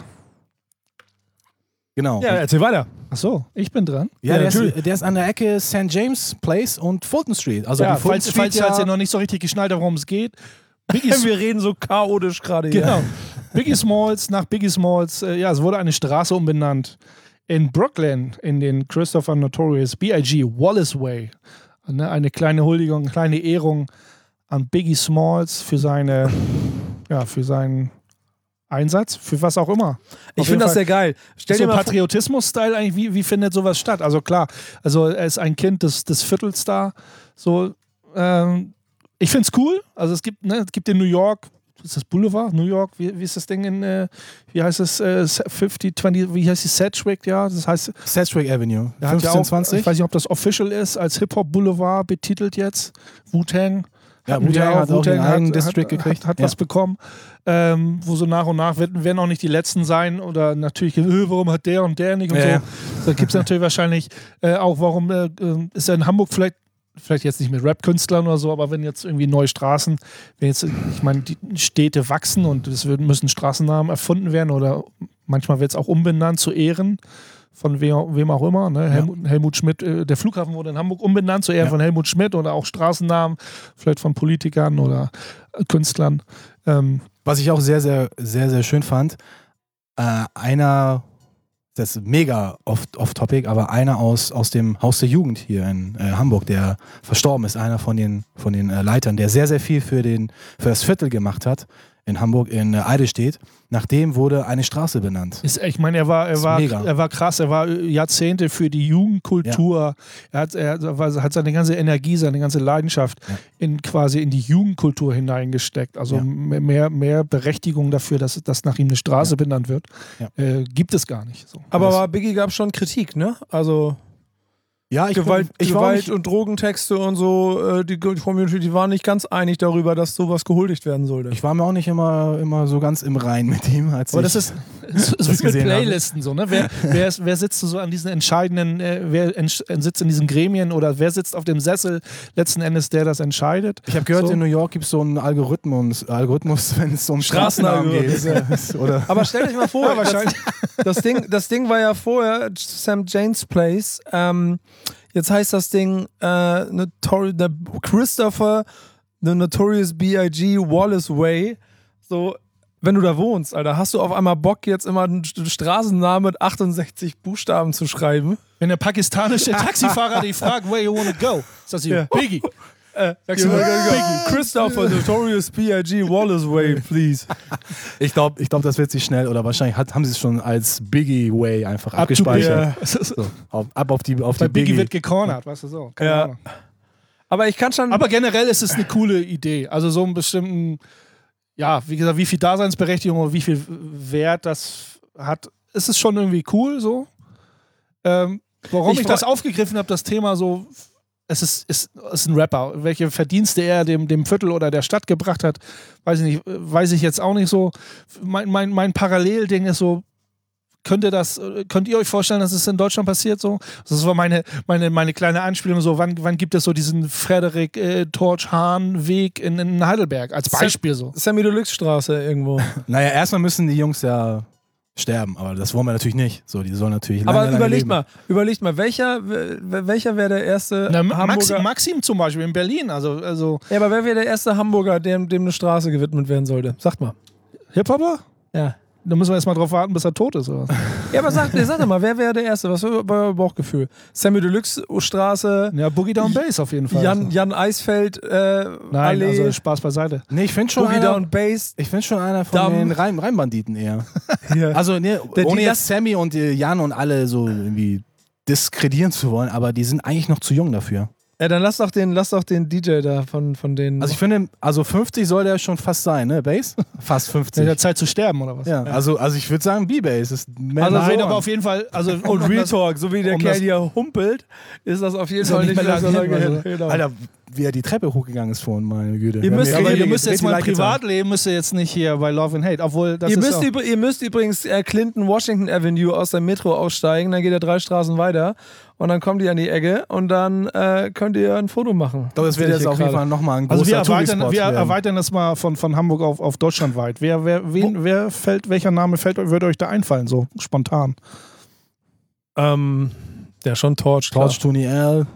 Genau. Ja, erzähl weiter. Ach so, ich bin dran. Ja, Ja, der, natürlich. ist, der ist an der Ecke Saint James Place und Fulton Street. Also Ja, die Fulton falls, Street falls, ja, falls ihr noch nicht so richtig geschnallt habt, worum es geht. Biggie, Wir reden so chaotisch gerade hier. genau. Biggie Smalls, nach Biggie Smalls, äh, ja, es wurde eine Straße umbenannt. In Brooklyn, in den Christopher Notorious B I G Wallace Way. Ne, eine kleine Huldigung, eine kleine Ehrung an Biggie Smalls für seine, ja, für seinen Einsatz, für was auch immer. Ich Auf jeden finde das Fall. sehr geil. Stell So dir mal vor, Patriotismus-Style eigentlich, wie, wie findet sowas statt? Also klar, also er ist ein Kind des, des Viertels da. So, ähm, ich finde es cool. Also es gibt, ne, es gibt in New York, ist das Boulevard? New York, wie, wie ist das Ding in, äh, wie heißt es, äh, fünfzig, zwanzig, wie heißt die Sedgwick, ja? Das heißt, Sedgwick Avenue. er hat ja fünfzehn, auch, zwanzig. ich weiß nicht, ob das official ist, als Hip-Hop-Boulevard betitelt jetzt. Wu-Tang. Ja, Hatten wir Wu-Tang hat auch den eigenen hat, District hat, gekriegt. Hat, hat Ja. was bekommen, ähm, wo so nach und nach werden, werden auch nicht die Letzten sein oder natürlich, äh, warum hat der und der nicht und Ja, so. ja. Da gibt es natürlich wahrscheinlich äh, auch, warum äh, äh, ist er in Hamburg vielleicht, vielleicht jetzt nicht mit Rap-Künstlern oder so, aber wenn jetzt irgendwie neue Straßen, wenn jetzt, ich meine, die Städte wachsen und es wird- müssen Straßennamen erfunden werden oder manchmal wird es auch umbenannt zu Ehren von wem, wem auch immer. Ne? Helmut, Helmut Schmidt, äh, der Flughafen wurde in Hamburg umbenannt zu Ehren Ja. von Helmut Schmidt oder auch Straßennamen, vielleicht von Politikern oder äh, Künstlern. Ähm, Was ich auch sehr, sehr, sehr, sehr schön fand, äh, einer, das ist mega off- off-topic, aber einer aus, aus dem Haus der Jugend hier in äh, Hamburg, der verstorben ist, einer von den, von den äh, Leitern, der sehr, sehr viel für, den, für das Viertel gemacht hat in Hamburg, in äh, Eidelstedt. Nach dem wurde eine Straße benannt. Ist, ich meine, er war, er, Ist war, mega. er war krass, er war Jahrzehnte für die Jugendkultur. Er, hat, er war- hat seine ganze Energie, seine ganze Leidenschaft Ja. in quasi in die Jugendkultur hineingesteckt. Also Ja. mehr, mehr Berechtigung dafür, dass, dass nach ihm eine Straße Ja. benannt wird, Ja. äh, gibt es gar nicht. So. aber Das- bei Biggie gab es schon Kritik, ne? Also Ja, ich, Gewalt, ich war Gewalt nicht, und Drogentexte und so, äh, die Community, die waren nicht ganz einig darüber, dass sowas gehuldigt werden sollte. ich war mir auch nicht immer, immer so ganz im Rein mit ihm, als Aber ich das ist so, so das wie mit gesehen habe. Playlisten so, ne? Wer, wer, ist, wer sitzt so an diesen entscheidenden, äh, wer ents- sitzt in diesen Gremien oder wer sitzt auf dem Sessel letzten Endes, der das entscheidet? Ich habe gehört, So. in New York gibt es so einen Algorithmus, Algorithmus wenn es um Straßennamen Straßennamen geht. Oder Aber stell dich mal vor, Ja, wahrscheinlich. Das, das, Ding, das Ding war ja vorher Sam James Place. Ähm, jetzt heißt das Ding äh, Notori der Christopher The Notorious B I G Wallace Way. So, wenn du da wohnst, Alter, hast du auf einmal Bock, jetzt immer einen St- Straßennamen mit achtundsechzig Buchstaben zu schreiben? Wenn der pakistanische Taxifahrer dich fragt, where you wanna go, sagst du, Ja. Biggie. Äh, Christopher Notorious B I G Wallace Way, please. Ich glaube, ich glaub, das wird sich schnell, oder wahrscheinlich hat, haben sie es schon als Biggie Way einfach abgespeichert. Ja. So, auf, ab auf die, auf Bei die Biggie Biggie. wird gecornert, weißt du so. Keine Ja. Ahnung. Aber ich kann schon. Aber generell ist es eine coole Idee. Also so einen bestimmten, ja, wie gesagt, wie viel Daseinsberechtigung oder wie viel Wert das hat, ist es schon irgendwie cool so. Ähm, warum Ich ich, freu- das aufgegriffen habe, das Thema so, es ist, ist, ist ein Rapper. Welche Verdienste er dem, dem Viertel oder der Stadt gebracht hat, weiß ich nicht, weiß ich jetzt auch nicht so. Mein, mein, mein Parallelding ist so, Könnt ihr, das, könnt ihr euch vorstellen, dass es in Deutschland passiert so? Das war meine, meine, meine kleine Anspielung so, wann, wann gibt es so diesen Frederik äh, Torch-Hahn-Weg in, in Heidelberg als Beispiel so? Sammy Deluxe Straße irgendwo. Naja, erstmal müssen die Jungs ja sterben, aber das wollen wir natürlich nicht. So, die sollen natürlich lange, Aber lange überlegt leben. mal, überlegt mal, welcher, w- welcher wäre der erste Na, Hamburger? Maxim, Maxim zum Beispiel in Berlin, also, also Ja, aber wer wäre der erste Hamburger, dem, dem eine Straße gewidmet werden sollte? Sagt mal. Hip-Hopper? Ja. Da müssen wir erst mal drauf warten, bis er tot ist. Oder? Ja, aber sag, sag doch mal, wer wäre der erste? Was war euer Bauchgefühl? Sammy Deluxe Straße, Ja, Boogie Down Bass auf jeden Fall. Jan, Jan Eisfeld, äh, Nein, Allee, also Spaß beiseite. Nee, ich finde schon Boogie einer, Down Bass. ich find schon einer von Damm. den Reim, Reimbanditen eher. Hier. Also, nee, Der- ohne die- jetzt Sammy und äh, Jan und alle so irgendwie diskredieren zu wollen, aber die sind eigentlich noch zu jung dafür. Ja, dann lass doch den, lass doch den D J da von, von denen. Also ich finde, also fünfzig soll der schon fast sein, ne? Bass? Fast In fünfzig. der Zeit zu sterben oder was? Ja, also, also ich würde sagen, B-Bass ist mehr Also Nein, so- aber auf jeden Fall. Also, und Real Talk, so wie der um Kerl das- hier humpelt, ist das auf jeden Ist ja Fall nicht nicht mehr mehr so lang lange hin, hin. also. Genau. Alter, wie er die Treppe hochgegangen ist vorhin, meine Güte. Ihr Wir haben müsst- mir aber ihr ihr richtig- müsst jetzt richtig mal leid getan. Privatleben, müsst ihr jetzt nicht hier bei Love and Hate. Obwohl, das Ihr ist müsst, auch, übr- ihr müsst übrigens äh, Clinton Washington Avenue aus der Metro aussteigen, dann geht er drei Straßen weiter und dann kommt ihr an die Ecke und dann äh, könnt ihr ein Foto machen. Ich glaube, das wird Seht jetzt ihr auf jeden gerade. Fall nochmal ein Also großer wir erweitern, Touri-Spot wir werden. erweitern das mal von, von Hamburg auf, auf deutschlandweit. Wer, wer, wen, wer fällt, welcher Name fällt, würde euch da einfallen, so spontan? Ähm, der schon Torch. klar. Torch, Tony L.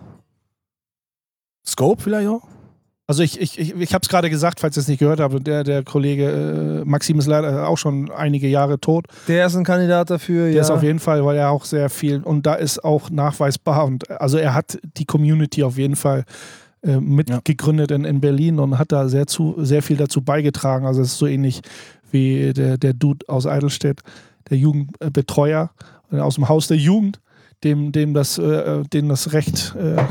Scope vielleicht auch? Also ich, ich, ich, ich habe es gerade gesagt, falls ihr es nicht gehört habt, der, der Kollege äh, Maxim ist leider auch schon einige Jahre tot. Der ist ein Kandidat dafür, Der ja. ist auf jeden Fall, weil er auch sehr viel, und da ist auch nachweisbar, und also er hat die Community auf jeden Fall äh, mitgegründet in, in Berlin und hat da sehr, zu, sehr viel dazu beigetragen. Also es ist so ähnlich wie der, der Dude aus Eidelstedt, der Jugendbetreuer äh, aus dem Haus der Jugend, dem, dem, das, äh, dem das Recht, äh,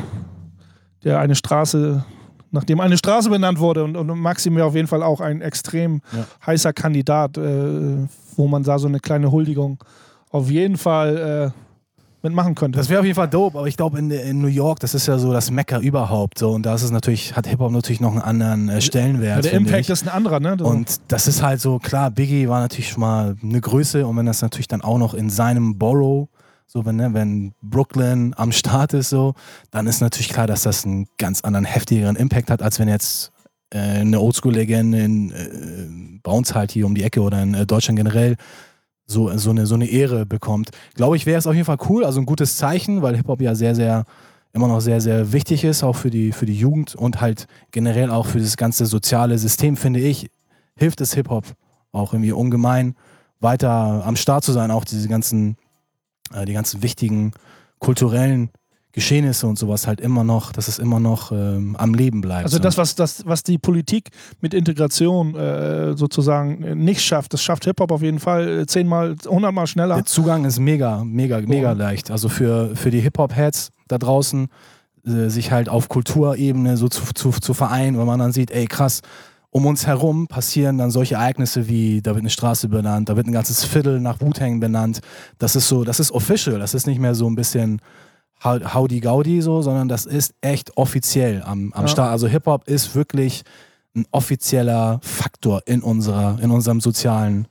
der eine Straße, nachdem eine Straße benannt wurde, und, und Maxim wäre auf jeden Fall auch ein extrem Ja. heißer Kandidat, äh, wo man da so eine kleine Huldigung auf jeden Fall äh, mitmachen könnte. Das wäre auf jeden Fall dope, aber ich glaube in, in New York, das ist ja so das Mekka überhaupt. So, und da ist es natürlich, hat Hip-Hop natürlich noch einen anderen äh, Stellenwert. ja, der finde Impact ich. ist ein anderer, ne? So. Und das ist halt so, klar, Biggie war natürlich schon mal eine Größe, und wenn das natürlich dann auch noch in seinem Borough, so wenn, ne, wenn Brooklyn am Start ist, so, dann ist natürlich klar, dass das einen ganz anderen, heftigeren Impact hat, als wenn jetzt äh, eine Oldschool-Legende in, äh, bei uns halt hier um die Ecke oder in äh, Deutschland generell so, so, eine, so eine Ehre bekommt. Glaube ich, wäre es auf jeden Fall cool, also ein gutes Zeichen, weil Hip-Hop ja sehr, sehr, immer noch sehr, sehr wichtig ist, auch für die, für die Jugend und halt generell auch für das ganze soziale System, finde ich, hilft es Hip-Hop auch irgendwie ungemein, weiter am Start zu sein, auch diese ganzen, äh, die ganzen wichtigen kulturellen Geschehnisse und sowas halt immer noch, dass es immer noch ähm, am Leben bleibt. Also so. das, was, das, was die Politik mit Integration äh, sozusagen äh, nicht schafft, das schafft Hip-Hop auf jeden Fall äh, zehnmal, hundertmal schneller. Der Zugang ist mega, mega, mega leicht. Also für, für die Hip-Hop-Heads da draußen, äh, sich halt auf Kulturebene so zu, zu, zu vereinen, weil man dann sieht, ey krass, um uns herum passieren dann solche Ereignisse wie, da wird eine Straße benannt, da wird ein ganzes Viertel nach Wu-Tang benannt. Das ist so, das ist official, das ist nicht mehr so ein bisschen Howdy Gaudi so, sondern das ist echt offiziell am, am Ja. Start. Also Hip-Hop ist wirklich ein offizieller Faktor in unserer, in unserem sozialen,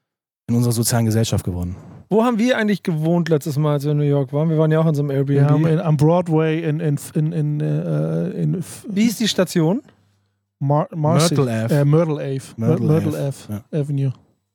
in unserer sozialen Gesellschaft geworden. Wo haben wir eigentlich gewohnt letztes Mal, als wir in New York waren? Wir waren ja auch in so einem Airbnb. Wir haben in, am Broadway in, in, in, in, äh, in Wie hieß die Station? Mar Marcy, Myrtle Ave. Äh, Myrtle Ave. Myrtle Myrtle, Ave, Ave Avenue.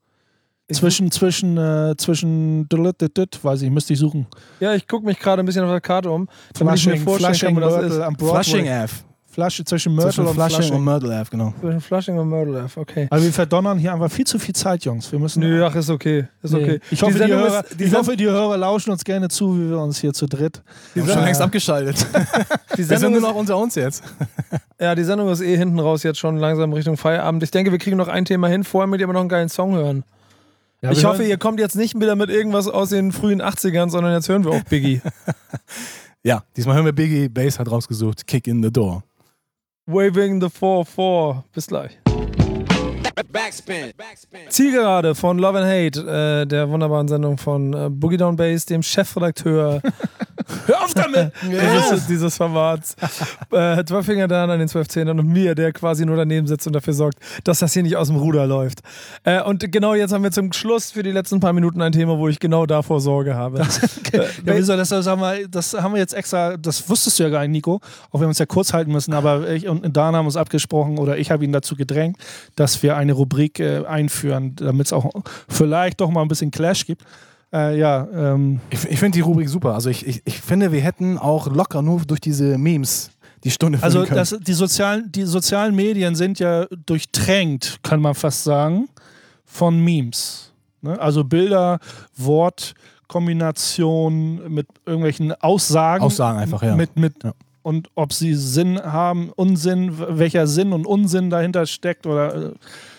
Ich- Zwischen, zwischen, äh, zwischen, weiß ich, müsste ich suchen. Ja, ich gucke mich gerade ein bisschen auf der Karte um. damit ich mir Flushing, vorstellen Flushing, kann, wo das Myrtle ist. am Broadway. Flushing Ave. Flush, zwischen Myrtle Zwischen und Flushing, Flushing. und Myrtle Ave, genau. Zwischen Flushing und Myrtle Ave, okay. Aber wir verdonnern hier einfach viel zu viel Zeit, Jungs. Wir müssen. Nö, ach, ist okay. Ist Nee. okay. Ich, hoffe, die Sendung Hörer, ist- die ich Send- hoffe, die Hörer lauschen uns gerne zu, wie wir uns hier zu dritt. die Wir haben schon Sendung- längst abgeschaltet. die Wir sind Sendung nur ist- noch unter uns jetzt. Ja, die Sendung ist eh hinten raus jetzt schon langsam Richtung Feierabend. Ich denke, wir kriegen noch ein Thema hin. Vorher müsst ihr aber noch einen geilen Song hören. Ja, ich hoffe, hören. ihr kommt jetzt nicht wieder mit irgendwas aus den frühen achtzigern, sondern jetzt hören wir auch Biggie. Ja, diesmal hören wir Biggie. Bass hat rausgesucht. Kick in the Door. Waving the four four. Bis gleich. Backspin. Backspin. Zielgerade von Love and Hate, äh, der wunderbaren Sendung von äh, Boogie Down Bass, dem Chefredakteur. Hör auf damit! dieses, dieses Formats. äh, Zwölffinger Dan an den Zwölfzehnern und mir, der quasi nur daneben sitzt und dafür sorgt, dass das hier nicht aus dem Ruder läuft. Äh, und genau jetzt haben wir zum Schluss für die letzten paar Minuten ein Thema, wo ich genau davor Sorge habe. Okay. Ja, wieso, das, das, haben wir, das haben wir jetzt extra, das wusstest du ja gar nicht, Nico, auch wenn wir uns ja kurz halten müssen, aber ich und Dan haben uns abgesprochen oder ich habe ihn dazu gedrängt, dass wir eine Rubrik äh, einführen, damit es auch vielleicht doch mal ein bisschen Clash gibt. Äh, ja, ähm. Ich, ich finde die Rubrik super. Also ich, ich, ich finde, wir hätten auch locker nur durch diese Memes die Stunde füllen Also können. das, die, sozialen, die sozialen Medien sind ja durchtränkt, kann man fast sagen, von Memes. Ne? Also Bilder, Wortkombination mit irgendwelchen Aussagen. Aussagen einfach, ja. Mit, mit, ja. Und ob sie Sinn haben, Unsinn, welcher Sinn und Unsinn dahinter steckt oder äh,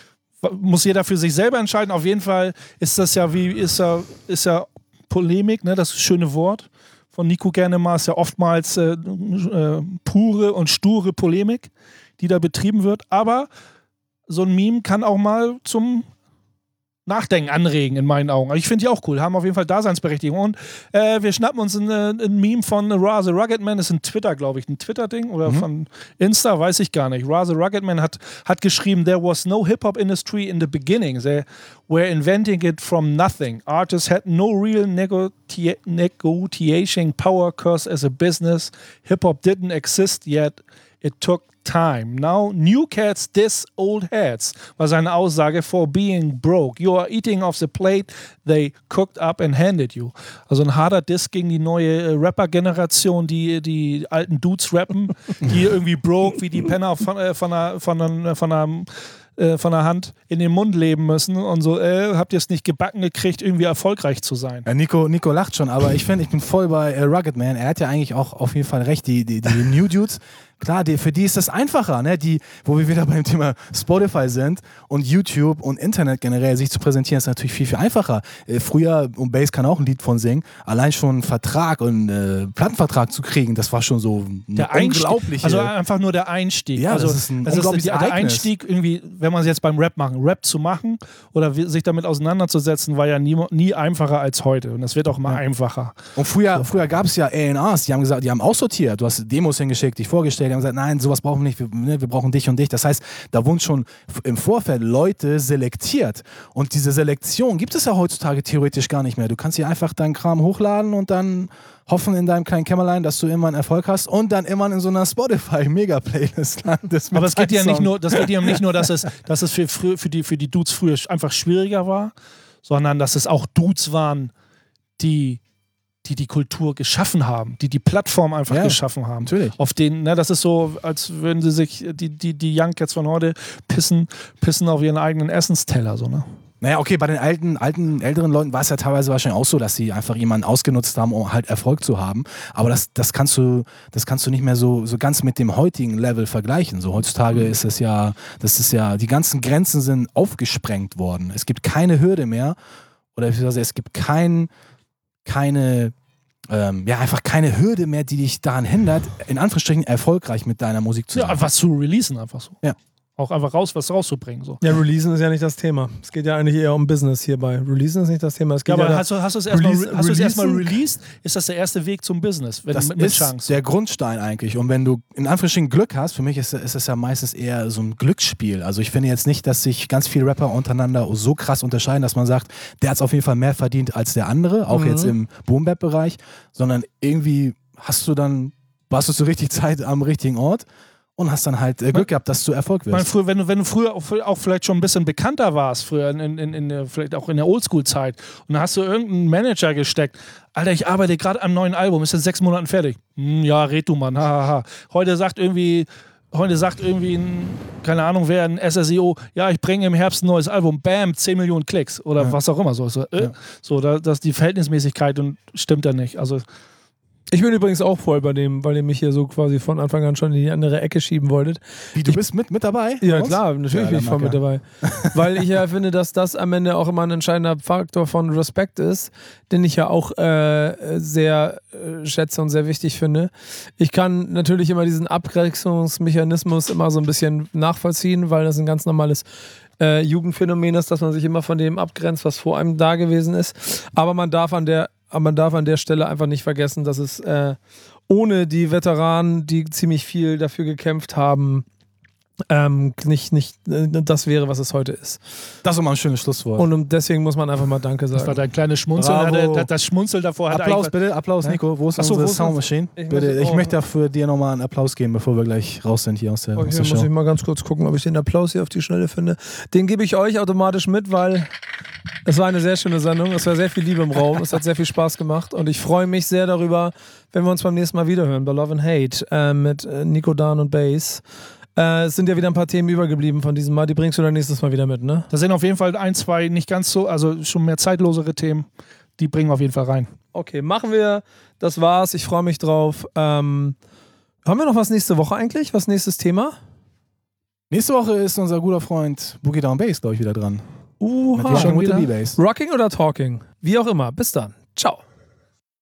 muss jeder für sich selber entscheiden. Auf jeden Fall ist das ja wie, ist ja, ist ja Polemik, ne? Das schöne Wort von Nico gerne mal, ist ja oftmals äh, äh, pure und sture Polemik, die da betrieben wird. Aber so ein Meme kann auch mal zum Nachdenken anregen, in meinen Augen. Ich finde die auch cool, haben auf jeden Fall Daseinsberechtigung. Und äh, wir schnappen uns ein, ein Meme von Ra the Rugged Man, das ist ein Twitter, glaube ich, ein Twitter-Ding oder mhm. von Insta, weiß ich gar nicht. Ra the Rugged Man hat, hat geschrieben, there was no hip-hop industry in the beginning. They were inventing it from nothing. Artists had no real negoti- negotiating power cause as a business. Hip-hop didn't exist yet. It took time. Now new cats diss old heads, war seine Aussage, for being broke. You are eating off the plate they cooked up and handed you. Also ein harter Diss gegen die neue Rapper-Generation, die die alten Dudes rappen, die irgendwie broke, wie die Penner von, äh, von, einer, von, einer, von einer von der Hand in den Mund leben müssen und so, äh, habt ihr es nicht gebacken gekriegt, irgendwie erfolgreich zu sein. Ja, Nico, Nico lacht schon, aber ich finde, ich bin voll bei äh, Rugged Man. Er hat ja eigentlich auch auf jeden Fall recht, die, die, die New Dudes, klar, die, für die ist das einfacher, ne? Die, wo wir wieder beim Thema Spotify sind und YouTube und Internet generell sich zu präsentieren, ist natürlich viel, viel einfacher. Äh, früher, und Bass kann auch ein Lied von singen, allein schon einen Vertrag und äh, Plattenvertrag zu kriegen, das war schon so der unglaublich. Also einfach nur der Einstieg. Ja, also, das ist ein das unglaubliches ist der, der Ereignis. Einstieg irgendwie, wenn man es jetzt beim Rap machen, Rap zu machen oder sich damit auseinanderzusetzen, war ja nie, nie einfacher als heute. Und das wird auch immer ja. einfacher. Und früher, so. früher gab es ja A and Rs, die haben gesagt, die haben aussortiert. Du hast Demos hingeschickt, dich vorgestellt, die haben gesagt, nein, sowas brauchen wir nicht, wir, ne, wir brauchen dich und dich. Das heißt, da wurden schon im Vorfeld Leute selektiert. Und diese Selektion gibt es ja heutzutage theoretisch gar nicht mehr. Du kannst hier einfach deinen Kram hochladen und dann hoffen in deinem kleinen Kämmerlein, dass du immer einen Erfolg hast und dann immer in so einer Spotify-Mega-Playlist landest. Aber es geht ja nicht nur, das geht ja nicht nur, dass es, dass es für, für, die, für die Dudes früher einfach schwieriger war, sondern dass es auch Dudes waren, die die die Kultur geschaffen haben, die die Plattform einfach ja, geschaffen haben. Natürlich. Auf denen, ne, das ist so, als würden sie sich, die, die, die Young Cats von heute pissen, pissen auf ihren eigenen Essensteller, so, ne? Naja, okay, bei den alten, alten, älteren Leuten war es ja teilweise wahrscheinlich auch so, dass sie einfach jemanden ausgenutzt haben, um halt Erfolg zu haben. Aber das, das kannst du, das kannst du nicht mehr so, so ganz mit dem heutigen Level vergleichen. So heutzutage ist es ja, das ist ja, die ganzen Grenzen sind aufgesprengt worden. Es gibt keine Hürde mehr, oder es gibt kein, keine, ähm, ja, einfach keine Hürde mehr, die dich daran hindert, in Anführungsstrichen erfolgreich mit deiner Musik zu sein. Ja, was zu releasen einfach so. Ja. Auch einfach raus, was rauszubringen. So. Ja, Releasen ist ja nicht das Thema. Es geht ja eigentlich eher um Business hierbei. Releasen ist nicht das Thema. Es geht ja, aber ja hast du, hast du es erstmal Release, hast du es erstmal releasen? released, ist das der erste Weg zum Business, wenn Das du mit, mit ist Chance. der Grundstein eigentlich. Und wenn du in Anführungsstrichen Glück hast, für mich ist, ist es ja meistens eher so ein Glücksspiel. Also ich finde jetzt nicht, dass sich ganz viele Rapper untereinander so krass unterscheiden, dass man sagt, der hat auf jeden Fall mehr verdient als der andere, auch mhm. jetzt im Boom-Bap-Bereich, sondern irgendwie hast du dann, warst du zur richtigen Zeit am richtigen Ort und hast dann halt äh, Glück gehabt, dass du Erfolg wirst. Ich meine, früher, wenn, du, wenn du früher auch, auch vielleicht schon ein bisschen bekannter warst, früher in, in, in der, vielleicht auch in der Oldschool-Zeit, und dann hast du irgendeinen Manager gesteckt, Alter, ich arbeite gerade am neuen Album, ist in sechs Monaten fertig. Hm, ja, red du, Mann, hahaha. Ha, ha. Heute sagt irgendwie, heute sagt irgendwie ein, keine Ahnung wer, ein S S E O, ja, ich bringe im Herbst ein neues Album, bam, zehn Millionen Klicks oder ja. was auch immer. So, so, äh, ja. so da, das die Verhältnismäßigkeit und stimmt da nicht. Also Ich bin übrigens auch voll bei dem, weil ihr mich hier so quasi von Anfang an schon in die andere Ecke schieben wolltet. Wie, du ich, bist mit, mit dabei? Ja, klar, natürlich ja, bin ich voll mit dabei. Weil ich ja finde, dass das am Ende auch immer ein entscheidender Faktor von Respekt ist, den ich ja auch äh, sehr äh, schätze und sehr wichtig finde. Ich kann natürlich immer diesen Abgrenzungsmechanismus immer so ein bisschen nachvollziehen, weil das ein ganz normales äh, Jugendphänomen ist, dass man sich immer von dem abgrenzt, was vor einem da gewesen ist. Aber man darf an der Aber man darf an der Stelle einfach nicht vergessen, dass es äh, ohne die Veteranen, die ziemlich viel dafür gekämpft haben, ähm, nicht, nicht äh, das wäre, was es heute ist. Das ist immer ein schönes Schlusswort. Und um, deswegen muss man einfach mal Danke sagen. Das war dein kleines Schmunzeln. Bravo. Das, das Schmunzel davor hat Applaus eigentlich- bitte, Applaus Nico. Wo ist Achso, unsere wo ist Soundmaschine? Ich Bitte, muss- ich oh. möchte dafür dir nochmal einen Applaus geben, bevor wir gleich raus sind hier aus der, Oh, aus hier der muss Show. ich mal ganz kurz gucken, ob ich den Applaus hier auf die Schnelle finde. Den gebe ich euch automatisch mit, weil es war eine sehr schöne Sendung. Es war sehr viel Liebe im Raum. Es hat sehr viel Spaß gemacht. Und ich freue mich sehr darüber, wenn wir uns beim nächsten Mal wiederhören bei Love and Hate äh, mit äh, Nico, Dan und Bass. Äh, es sind ja wieder ein paar Themen übergeblieben von diesem Mal. Die bringst du dann nächstes Mal wieder mit, ne? Da sind auf jeden Fall ein, zwei nicht ganz so, also schon mehr zeitlosere Themen. Die bringen wir auf jeden Fall rein. Okay, machen wir. Das war's. Ich freue mich drauf. Ähm, haben wir noch was nächste Woche eigentlich? Was nächstes Thema? Nächste Woche ist unser guter Freund Boogie Down Bass, glaube ich, wieder dran. Mit Uha. Rocking with the wieder? B-Bass. Rocking oder Talking? Wie auch immer. Bis dann. Ciao.